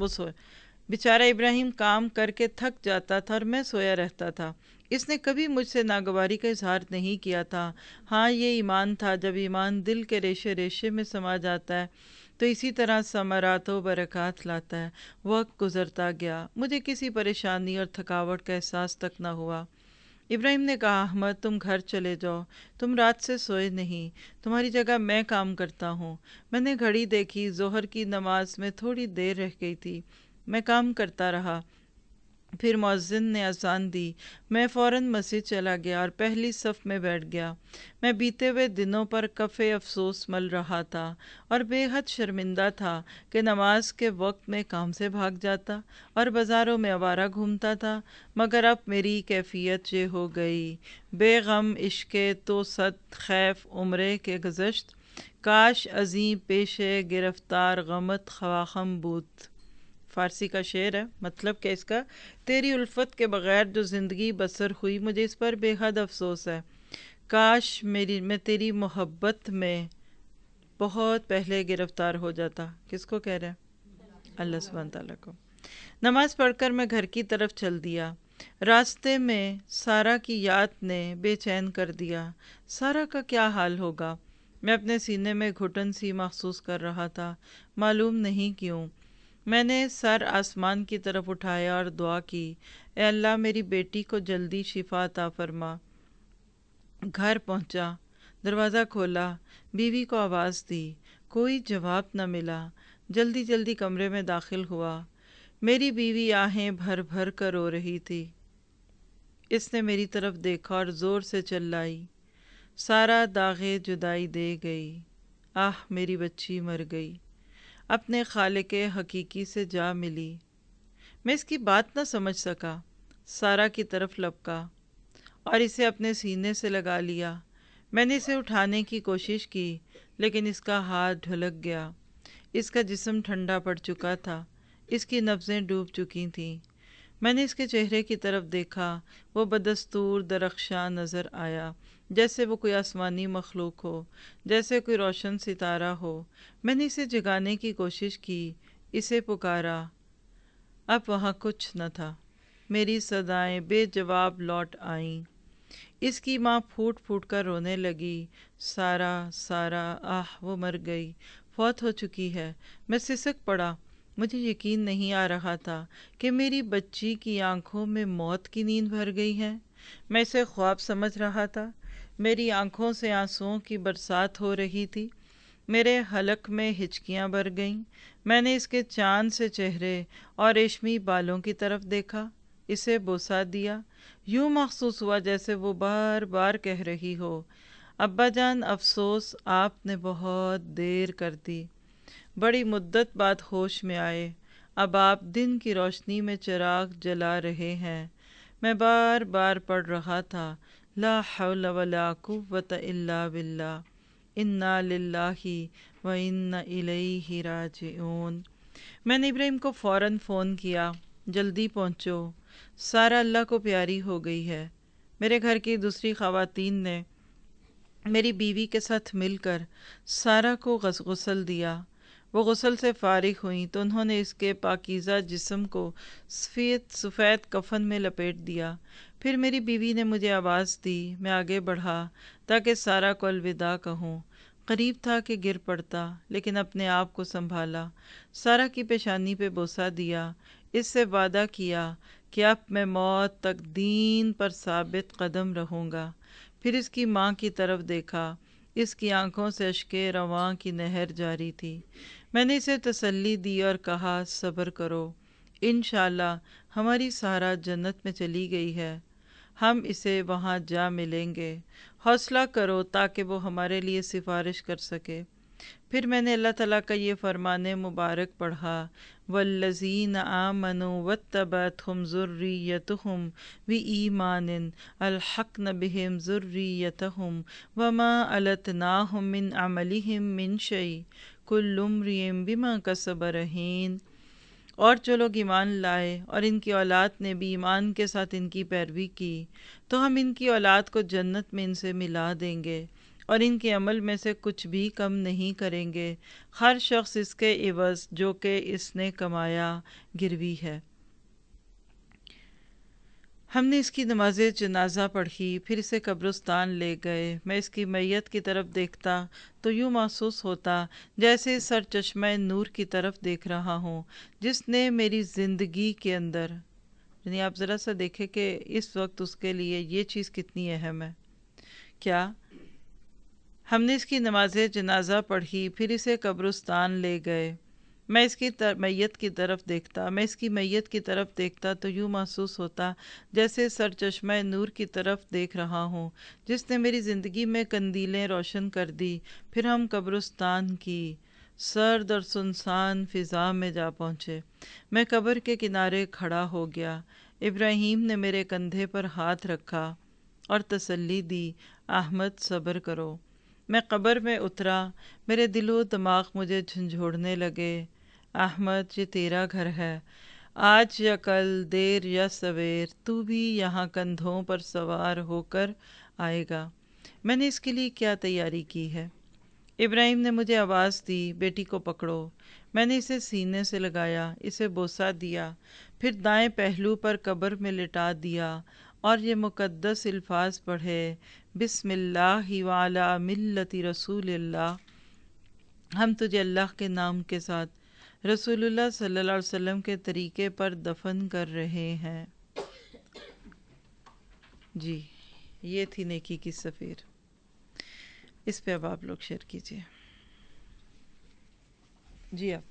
میں سویا رہتا تھا۔ اس نے کبھی مجھ سے ناگواری کا اظہار نہیں کیا تھا۔ ہاں، یہ ایمان تھا، جب ایمان دل کے ریشے ریشے میں سما جاتا ہے تو اسی طرح ثمرات و برکات لاتا ہے۔ وقت گزرتا گیا، مجھے کسی پریشانی اور تھکاوٹ کا احساس تک نہ ہوا۔ ابراہیم نے کہا، احمد تم گھر چلے جاؤ، تم رات سے سوئے نہیں، تمہاری جگہ میں کام کرتا ہوں۔ میں نے گھڑی دیکھی، ظہر کی نماز میں تھوڑی دیر رہ گئی تھی۔ میں کام کرتا رہا، پھر مؤذن نے اذان دی۔ میں فوراً مسجد چلا گیا اور پہلی صف میں بیٹھ گیا۔ میں بیتے ہوئے دنوں پر کف افسوس مل رہا تھا اور بے حد شرمندہ تھا کہ نماز کے وقت میں کام سے بھاگ جاتا اور بازاروں میں آوارہ گھومتا تھا، مگر اب میری کیفیت یہ ہو گئی، بے غم عشق تو صد خیف عمرے کے گذشت، کاش ازیں پیش گرفتار غمت خواہم بود۔ فارسی کا شعر ہے، مطلب کہ اس کا تیری الفت کے بغیر جو زندگی بسر ہوئی مجھے اس پر بے حد افسوس ہے، کاش میں تیری محبت میں بہت پہلے گرفتار ہو جاتا۔ کس کو کہہ رہا ہے؟ اللہ سبحانہ تعالیٰ کو۔ نماز پڑھ کر میں گھر کی طرف چل دیا۔ راستے میں سارا کی یاد نے بے چین کر دیا۔ سارا کا کیا حال ہوگا؟ میں اپنے سینے میں گھٹن سی محسوس کر رہا تھا، معلوم نہیں کیوں۔ میں نے سر آسمان کی طرف اٹھایا اور دعا کی، اے اللہ میری بیٹی کو جلدی شفا عطا فرما۔ گھر پہنچا، دروازہ کھولا، بیوی کو آواز دی، کوئی جواب نہ ملا۔ جلدی جلدی کمرے میں داخل ہوا۔ میری بیوی آہیں بھر بھر کر رو رہی تھی۔ اس نے میری طرف دیکھا اور زور سے چلائی، سارا داغے جدائی دے گئی، آہ میری بچی مر گئی، اپنے خالق حقیقی سے جا ملی۔ میں اس کی بات نہ سمجھ سکا، سارا کی طرف لپکا اور اسے اپنے سینے سے لگا لیا۔ میں نے اسے اٹھانے کی کوشش کی لیکن اس کا ہاتھ ڈھلک گیا۔ اس کا جسم ٹھنڈا پڑ چکا تھا، اس کی نبضیں ڈوب چکی تھیں۔ میں نے اس کے چہرے کی طرف دیکھا، وہ بدستور درخشاں نظر آیا، جیسے وہ کوئی آسمانی مخلوق ہو، جیسے کوئی روشن ستارہ ہو۔ میں نے اسے جگانے کی کوشش کی، اسے پکارا، اب وہاں کچھ نہ تھا۔ میری صدائیں بے جواب لوٹ آئیں۔ اس کی ماں پھوٹ پھوٹ کر رونے لگی، سارا سارا، آہ وہ مر گئی، فوت ہو چکی ہے۔ میں سسک پڑا، مجھے یقین نہیں آ رہا تھا کہ میری بچی کی آنکھوں میں موت کی نیند بھر گئی ہے۔ میں اسے خواب سمجھ رہا تھا، میری آنکھوں سے آنسوؤں کی برسات ہو رہی تھی، میرے حلق میں ہچکیاں بھر گئیں۔ میں نے اس کے چاند سے چہرے اور ریشمی بالوں کی طرف دیکھا، اسے بوسہ دیا، یوں محسوس ہوا جیسے وہ بار بار کہہ رہی ہو، ابا جان افسوس آپ نے بہت دیر کر دی۔ بڑی مدت بعد ہوش میں آئے، اب آپ دن کی روشنی میں چراغ جلا رہے ہیں۔ میں بار بار پڑھ رہا تھا، لا حول ولا قوة الا باللہ، انا للہ و انا الیہ راجعون۔ میں نے ابراہیم کو فوراً فون کیا، جلدی پہنچو، سارا اللہ کو پیاری ہو گئی ہے۔ میرے گھر کی دوسری خواتین نے میری بیوی کے ساتھ مل کر سارا کو غسل دیا۔ وہ غسل سے فارغ ہوئیں تو انہوں نے اس کے پاکیزہ جسم کو سفید کفن میں لپیٹ دیا۔ پھر میری بیوی نے مجھے آواز دی، میں آگے بڑھا تاکہ سارا کو الوداع کہوں۔ قریب تھا کہ گر پڑتا لیکن اپنے آپ کو سنبھالا، سارا کی پیشانی پہ بوسہ دیا، اس سے وعدہ کیا کہ اب میں موت تک دین پر ثابت قدم رہوں گا۔ پھر اس کی ماں کی طرف دیکھا، اس کی آنکھوں سے اشکے رواں کی نہر جاری تھی۔ میں نے اسے تسلی دی اور کہا، صبر کرو، انشاءاللہ ہماری سارا جنت میں چلی گئی ہے، ہم اسے وہاں جا ملیں گے، حوصلہ کرو تاکہ وہ ہمارے لیے سفارش کر سکے۔ پھر میں نے اللہ تعالیٰ کا یہ فرمان مبارک پڑھا، والذین آمنوا واتبعتہم ذریتہم بایمان الحقن بہم ذریتہم وما التناہم من عملہم من شیء کل امرئ بما کسب رہین۔ اور جو لوگ ایمان لائے اور ان کی اولاد نے بھی ایمان کے ساتھ ان کی پیروی کی تو ہم ان کی اولاد کو جنت میں ان سے ملا دیں گے اور ان کے عمل میں سے کچھ بھی کم نہیں کریں گے، ہر شخص اس کے عوض جو کہ اس نے کمایا گروی ہے۔ ہم نے اس کی نماز جنازہ پڑھی، پھر اسے قبرستان لے گئے۔ میں اس کی میت کی طرف دیکھتا تو یوں محسوس ہوتا جیسے سرچشمہ نور کی طرف دیکھ رہا ہوں جس نے میری زندگی کے اندر، یعنی آپ ذرا سا دیکھیں کہ اس وقت اس کے لیے یہ چیز کتنی اہم ہے۔ کیا ہم نے اس کی نماز جنازہ پڑھی، پھر اسے قبرستان لے گئے۔ میں اس کی میت کی طرف دیکھتا تو یوں محسوس ہوتا جیسے سرچشمہ نور کی طرف دیکھ رہا ہوں جس نے میری زندگی میں قندیلیں روشن کر دی۔ پھر ہم قبرستان کی سرد اور سنسان فضا میں جا پہنچے۔ میں قبر کے کنارے کھڑا ہو گیا۔ ابراہیم نے میرے کندھے پر ہاتھ رکھا اور تسلی دی، احمد صبر کرو۔ میں قبر میں اترا، میرے دل و دماغ مجھے جھنجھوڑنے لگے۔ احمد یہ تیرا گھر ہے، آج یا کل دیر یا سویر تو بھی یہاں کندھوں پر سوار ہو کر آئے گا، میں نے اس کے لیے کیا تیاری کی ہے۔ ابراہیم نے مجھے آواز دی، بیٹی کو پکڑو۔ میں نے اسے سینے سے لگایا، اسے بوسہ دیا، پھر دائیں پہلو پر قبر میں لٹا دیا اور یہ مقدس الفاظ پڑھے، بسم اللہ وعلی ملت رسول اللہ، ہم تجھے اللہ کے نام کے ساتھ رسول اللہ صلی اللہ علیہ وسلم کے طریقے پر دفن کر رہے ہیں۔ جی یہ تھی نیکی کی سفیر، اس پہ اب آپ لوگ شیئر کیجیے۔ جی آپ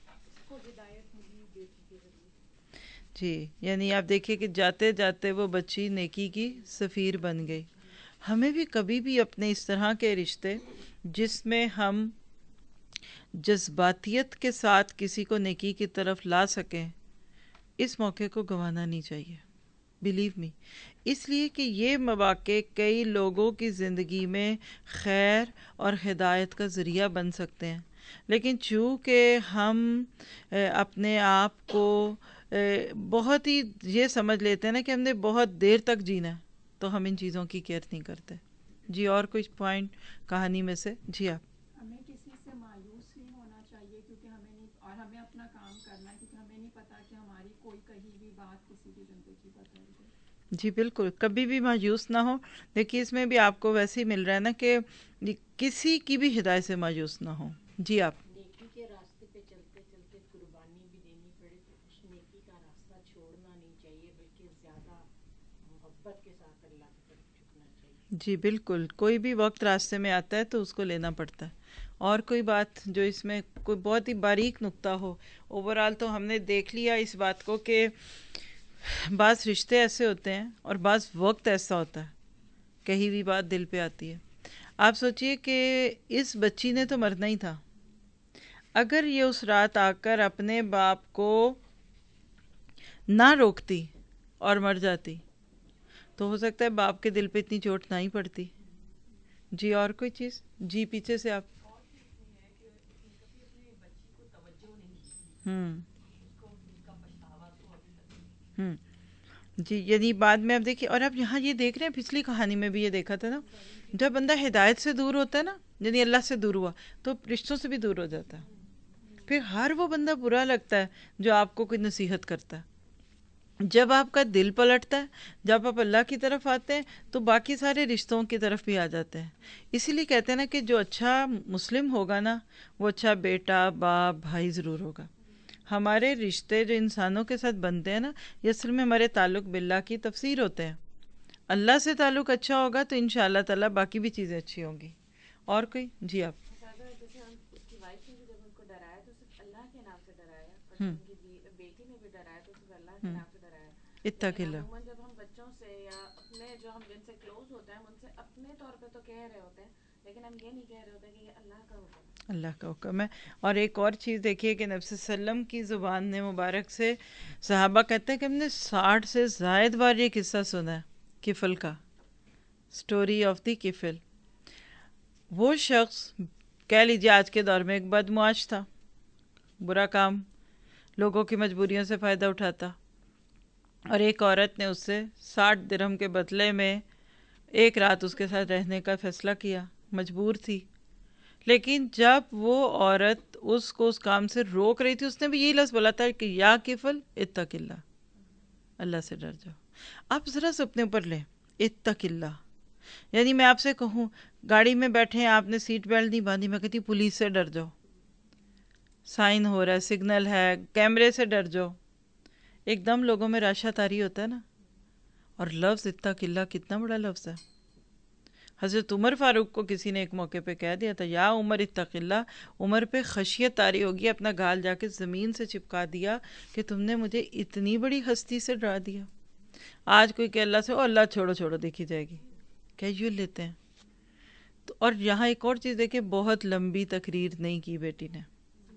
جی یعنی آپ دیکھیے کہ جاتے جاتے وہ بچی نیکی کی سفیر بن گئی۔ ہمیں بھی کبھی بھی اپنے اس طرح کے رشتے جس میں ہم جذباتیت کے ساتھ کسی کو نیکی کی طرف لا سکیں، اس موقع کو گنوانا نہیں چاہیے، بلیو می، اس لیے کہ یہ مواقع کئی لوگوں کی زندگی میں خیر اور ہدایت کا ذریعہ بن سکتے ہیں، لیکن چونکہ ہم اپنے آپ کو بہت ہی یہ سمجھ لیتے ہیں نا کہ ہم نے بہت دیر تک جینا ہے، تو ہم ان چیزوں کی کیئر نہیں کرتے۔ جی اور کچھ پوائنٹ کہانی میں سے؟ جی آپ۔ ہمیں کسی سے مایوس نہیں ہونا چاہیے کیونکہ ہمیں نہیں، اور ہمیں اپنا کام کرنا ہے کیونکہ ہمیں نہیں پتا کہ ہماری کوئی کہی ہوئی بات کسی کی زندگی بدل دے۔ جی بالکل، کبھی بھی مایوس نہ ہو۔ دیکھیے اس میں بھی آپ کو ویسے ہی مل رہا ہے نا کہ کسی کی بھی ہدایت سے مایوس نہ ہو۔ جی آپ۔ نیکی کے راستے پہ چلتے چلتے قربانی بھی دینی پڑے تو اس نیکی کا راستہ چھوڑنا نہیں چاہیے، بلکہ زیادہ محبت کے ساتھ اللہ کی طرف جھکنا چاہیے۔ جی بالکل، کوئی بھی وقت راستے میں آتا ہے تو اس کو لینا پڑتا ہے۔ اور کوئی بات جو اس میں کوئی بہت ہی باریک نقطہ ہو؟ اوورآل تو ہم نے دیکھ لیا اس بات کو کہ بعض رشتے ایسے ہوتے ہیں اور بعض وقت ایسا ہوتا ہے، کہی ہوئی بات دل پہ آتی ہے۔ آپ سوچئے کہ اس بچی نے تو مرنا ہی تھا، اگر یہ اس رات آ کر اپنے باپ کو نہ روکتی اور مر جاتی تو ہو سکتا ہے باپ کے دل پہ اتنی چوٹ نہ ہی پڑتی۔ جی اور کوئی چیز؟ جی پیچھے سے آپ۔ جی یعنی بعد میں آپ دیکھیے، اور آپ یہاں یہ دیکھ رہے ہیں، پچھلی کہانی میں بھی یہ دیکھا تھا نا، جب بندہ ہدایت سے دور ہوتا ہے نا، یعنی اللہ سے دور ہوا تو رشتوں سے بھی دور ہو جاتا ہے۔ پھر ہر وہ بندہ برا لگتا ہے جو آپ کو کوئی نصیحت کرتا ہے۔ جب آپ کا دل پلٹتا ہے، جب آپ اللہ کی طرف آتے ہیں تو باقی سارے رشتوں کی طرف بھی آ جاتے ہیں۔ اسی لیے کہتے ہیں نا کہ جو اچھا مسلم ہوگا نا وہ اچھا بیٹا، باپ، بھائی ضرور ہوگا۔ ہمارے رشتے جو انسانوں کے ساتھ بنتے ہیں نا، یہ اصل میں ہمارے تعلق باللہ کی تفسیر ہوتے ہیں۔ اللہ سے تعلق اچھا ہوگا تو انشاءاللہ تعالیٰ باقی بھی چیزیں اچھی ہوں گی۔ اور کوئی؟ جی آپ۔ جیسے اس کی وائف نے بھی جب ان کو ڈرایا تو صرف اللہ کے نام سے ڈرایا، اور ان کی بیٹی نے بھی ڈرایا تو صرف اللہ کے نام سے ڈرایا۔ اتق اللہ۔ عموماً جب ہم بچوں سے یا اپنے جو ہم جن سے کلوز ہوتے ہیں ہم ان سے اپنے طور پہ تو کہہ رہے ہوتے ہیں، لیکن ہم یہ نہیں کہہ رہے ہوتے کہ یہ اللہ کا حکم ہے۔ اللہ کا حکم ہے۔ اور ایک اور چیز دیکھیے کہ نبی صلی اللہ علیہ وسلم کی زبان نے مبارک سے صحابہ کہتے ہیں کہ ہم نے 60 سے زائد بار یہ قصہ سنا ہے کفل کا، سٹوری آف دی کفل۔ وہ شخص کہہ لیجیے آج کے دور میں ایک بدمعاش تھا، برا کام، لوگوں کی مجبوریوں سے فائدہ اٹھاتا، اور ایک عورت نے اس سے 60 درہم کے بدلے میں ایک رات اس کے ساتھ رہنے کا فیصلہ کیا، مجبور تھی۔ لیکن جب وہ عورت اس کو اس کام سے روک رہی تھی، اس نے بھی یہی لفظ بولا تھا کہ یا کفل اتق اللہ، اللہ سے ڈر جاؤ۔ آپ ذرا سے اپنے اوپر لیں، اتق اللہ۔ یعنی میں آپ سے کہوں گاڑی میں بیٹھے ہیں، آپ نے سیٹ بیلٹ نہیں باندھی، میں کہتی پولیس سے ڈر جاؤ، سائن ہو رہا ہے، سگنل ہے، کیمرے سے ڈر جاؤ، ایک دم لوگوں میں راشا تاری ہوتا ہے نا۔ اور لفظ اتق اللہ کتنا بڑا لفظ ہے۔ حضرت عمر فاروق کو کسی نے ایک موقع پہ کہہ دیا تھا یا عمر اتق اللہ، عمر پہ خشیت طاری ہوگی، اپنا گال جا کے زمین سے چپکا دیا کہ تم نے مجھے اتنی بڑی ہستی سے ڈرا دیا۔ آج کوئی کہ اللہ سے او اللہ چھوڑو چھوڑو دیکھی جائے گی، کیجول لیتے ہیں۔ تو اور یہاں ایک اور چیز دیکھیں، بہت لمبی تقریر نہیں کی بیٹی نے،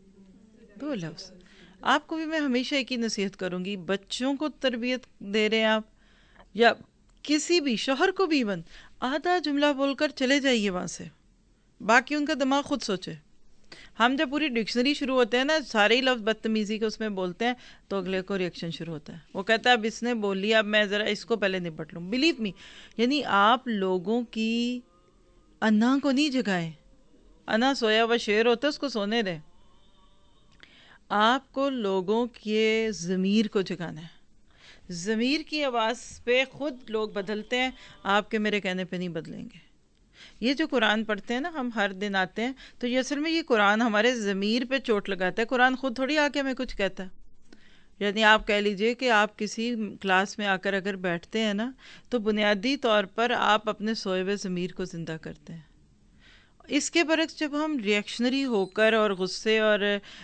2 لفظ۔ آپ کو بھی میں ہمیشہ ایک ہی نصیحت کروں گی، بچوں کو تربیت دے رہے ہیں آپ یا کسی بھی شوہر کو بھی ایون، آدھا جملہ بول کر چلے جائیے وہاں سے، باقی ان کا دماغ خود سوچے۔ ہم جب پوری ڈکشنری شروع ہوتے ہیں نا، سارے ہی لفظ بدتمیزی کے اس میں بولتے ہیں، تو اگلے کو ریئیکشن شروع ہوتا ہے. وہ کہتا ہے اب اس نے بول لیا، اب میں ذرا اس کو پہلے نپٹ لوں. بلیو می، یعنی آپ لوگوں کی انا کو نہیں جگائیں. انا سویا ہوا شیر ہوتا ہے، اس کو سونے دیں. آپ کو لوگوں کے ضمیر کو جگانا ہے. ضمیر کی آواز پہ خود لوگ بدلتے ہیں، آپ کے میرے کہنے پہ نہیں بدلیں گے. یہ جو قرآن پڑھتے ہیں نا ہم ہر دن آتے ہیں، تو یہ اصل میں یہ قرآن ہمارے ضمیر پہ چوٹ لگاتا ہے. قرآن خود تھوڑی آ کے ہمیں کچھ کہتا ہے. یعنی آپ کہہ لیجئے کہ آپ کسی کلاس میں آ کر اگر بیٹھتے ہیں نا، تو بنیادی طور پر آپ اپنے سوئے ہوئے ضمیر کو زندہ کرتے ہیں. اس کے برعکس جب ہم ریئیکشنری ہو کر اور غصے اور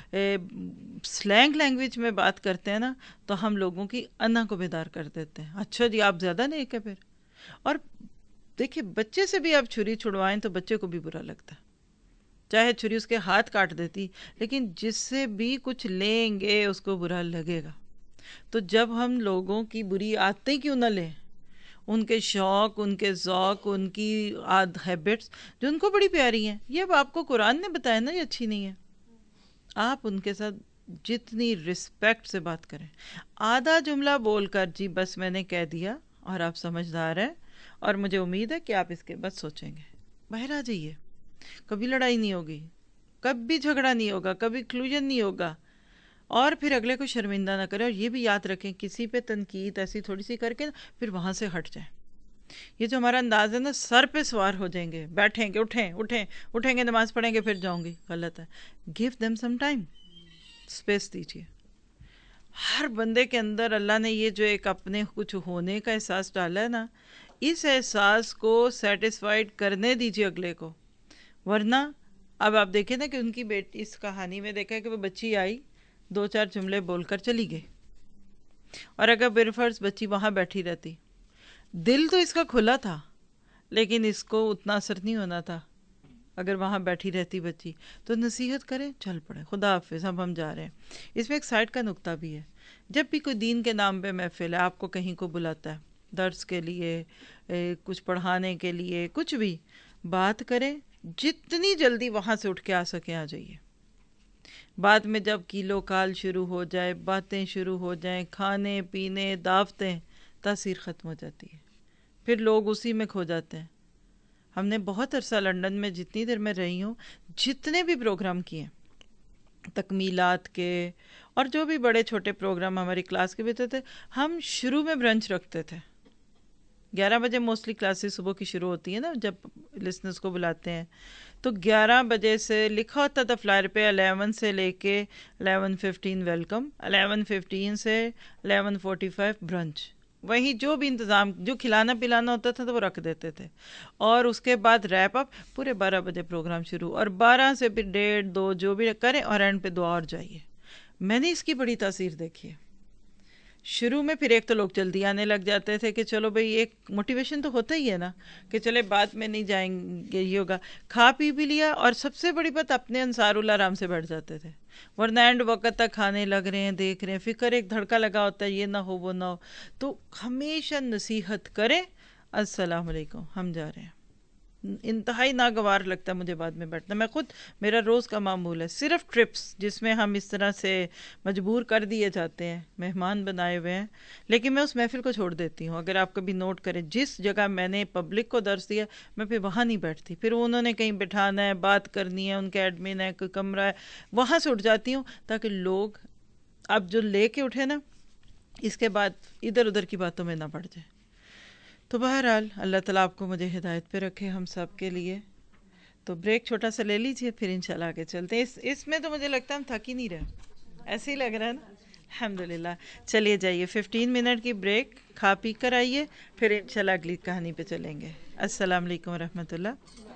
سلینگ لینگویج میں بات کرتے ہیں نا، تو ہم لوگوں کی انا کو بیدار کر دیتے ہیں. اچھا جی آپ زیادہ نیک ہے پھر. اور دیکھیے بچے سے بھی آپ چھری چھڑوائیں تو بچے کو بھی برا لگتا ہے، چاہے چھری اس کے ہاتھ کاٹ دیتی، لیکن جس سے بھی کچھ لیں گے اس کو برا لگے گا. تو جب ہم لوگوں کی بری عادتیں کیوں نہ لیں، ان کے شوق، ان کے ذوق، ان کی ہیبٹس جو ان کو بڑی پیاری ہیں، یہ اب آپ کو قرآن نے بتایا نا یہ اچھی نہیں ہے. آپ ان کے ساتھ جتنی رسپیکٹ سے بات کریں. آدھا جملہ بول کر جی بس میں نے کہہ دیا اور آپ سمجھدار ہیں، اور مجھے امید ہے کہ آپ اس کے بعد سوچیں گے. باہر آ جائیے. کبھی لڑائی نہیں ہوگی، کبھی جھگڑا نہیں ہوگا، کبھی کلوژن نہیں ہوگا. اور پھر اگلے کو شرمندہ نہ کریں. اور یہ بھی یاد رکھیں کسی پہ تنقید ایسی تھوڑی سی کر کے پھر وہاں سے ہٹ جائیں. یہ جو ہمارا انداز ہے نا، سر پہ سوار ہو جائیں گے، بیٹھیں گے، اٹھیں گے، نماز پڑھیں گے پھر جاؤں گی، غلط ہے. Give them some time, space دیجیے. ہر بندے کے اندر اللہ نے یہ جو ایک اپنے کچھ ہونے کا احساس ڈالا ہے نا، اس احساس کو سیٹسفائیڈ کرنے دیجیے اگلے کو. ورنہ اب آپ دیکھیں نا کہ ان کی بیٹی، اس کہانی میں دیکھا کہ وہ بچی آئی، 2-4 جملے بول کر چلی گئی. اور اگر بالفرض بچی وہاں بیٹھی رہتی، دل تو اس کا کھلا تھا لیکن اس کو اتنا اثر نہیں ہونا تھا. اگر وہاں بیٹھی رہتی بچی تو نصیحت کریں، چل پڑے، خدا حافظ، اب ہم جا رہے ہیں. اس میں ایک سائڈ کا نقطہ بھی ہے. جب بھی کوئی دین کے نام پہ محفل ہے، آپ کو کہیں کو بلاتا ہے درس کے لیے، کچھ پڑھانے کے لیے، کچھ بھی بات کریں، جتنی جلدی وہاں سے اٹھ کے آ سکیں آ جائیے. بعد میں جب کیلو کال شروع ہو جائے، باتیں شروع ہو جائیں، کھانے پینے دعوتیں، تاثیر ختم ہو جاتی ہے. پھر لوگ اسی میں کھو جاتے ہیں. ہم نے بہت عرصہ لنڈن میں جتنی دیر میں رہی ہوں، جتنے بھی پروگرام کیے تکمیلات کے اور جو بھی بڑے چھوٹے پروگرام ہماری کلاس کے بھی ہوتے تھے، ہم شروع میں برنچ رکھتے تھے. 11 بجے موسٹلی کلاسز صبح کی شروع ہوتی ہیں نا جب لسنرز کو بلاتے ہیں، تو 11 بجے سے لکھا ہوتا تھا فلائر پہ 11 سے لے کے 11:15 ویلکم، 11:15 سے 11:45 برنچ. وہیں جو بھی انتظام، جو کھلانا پلانا ہوتا تھا تو وہ رکھ دیتے تھے. اور اس کے بعد ریپ اپ، پورے 12 بجے پروگرام شروع، اور 12 سے پھر 1:30-2 جو بھی کریں، اور اینڈ پہ دعا اور جائیے. میں نے اس کی بڑی تاثیر دیکھی ہے. شروع میں پھر ایک تو لوگ جلدی آنے لگ جاتے تھے کہ چلو بھئی ایک موٹیویشن تو ہوتا ہی ہے نا کہ چلے بعد میں نہیں جائیں گے، یہ ہوگا. کھا پی بھی لیا، اور سب سے بڑی بات اپنے انصار اللہ آرام سے بیٹھ جاتے تھے. ورنہ اینڈ وقت تک کھانے لگ رہے ہیں، دیکھ رہے ہیں، فکر ایک دھڑکا لگا ہوتا ہے، یہ نہ ہو وہ نہ ہو. تو ہمیشہ نصیحت کریں، السلام علیکم ہم جا رہے ہیں. انتہائی ناگوار لگتا ہے مجھے بعد میں بیٹھنا. میں خود، میرا روز کا معمول ہے صرف ٹرپس جس میں ہم اس طرح سے مجبور کر دیے جاتے ہیں، مہمان بنائے ہوئے ہیں، لیکن میں اس محفل کو چھوڑ دیتی ہوں. اگر آپ کبھی نوٹ کریں، جس جگہ میں نے پبلک کو درس دیا میں پھر وہاں نہیں بیٹھتی. پھر انہوں نے کہیں بٹھانا ہے، بات کرنی ہے، ان کے ایڈمن ہے، کوئی کمرہ ہے، وہاں سے اٹھ جاتی ہوں تاکہ لوگ اب جو لے کے اٹھے نا، اس کے بعد ادھر ادھر کی باتوں میں نہ پڑ جائے. تو بہرحال اللہ تعالیٰ آپ کو مجھے ہدایت پہ رکھے، ہم سب کے لیے. تو بریک چھوٹا سا لے لیجئے، پھر انشاءاللہ آگے چلتے ہیں. اس میں تو مجھے لگتا ہے ہم تھک ہی نہیں رہے، ایسے ہی لگ رہا ہے نا. الحمدللہ. چلیے جائیے 15 منٹ کی بریک، کھا پی کر آئیے، پھر انشاءاللہ اگلی کہانی پہ چلیں گے. السلام علیکم ورحمۃ اللہ.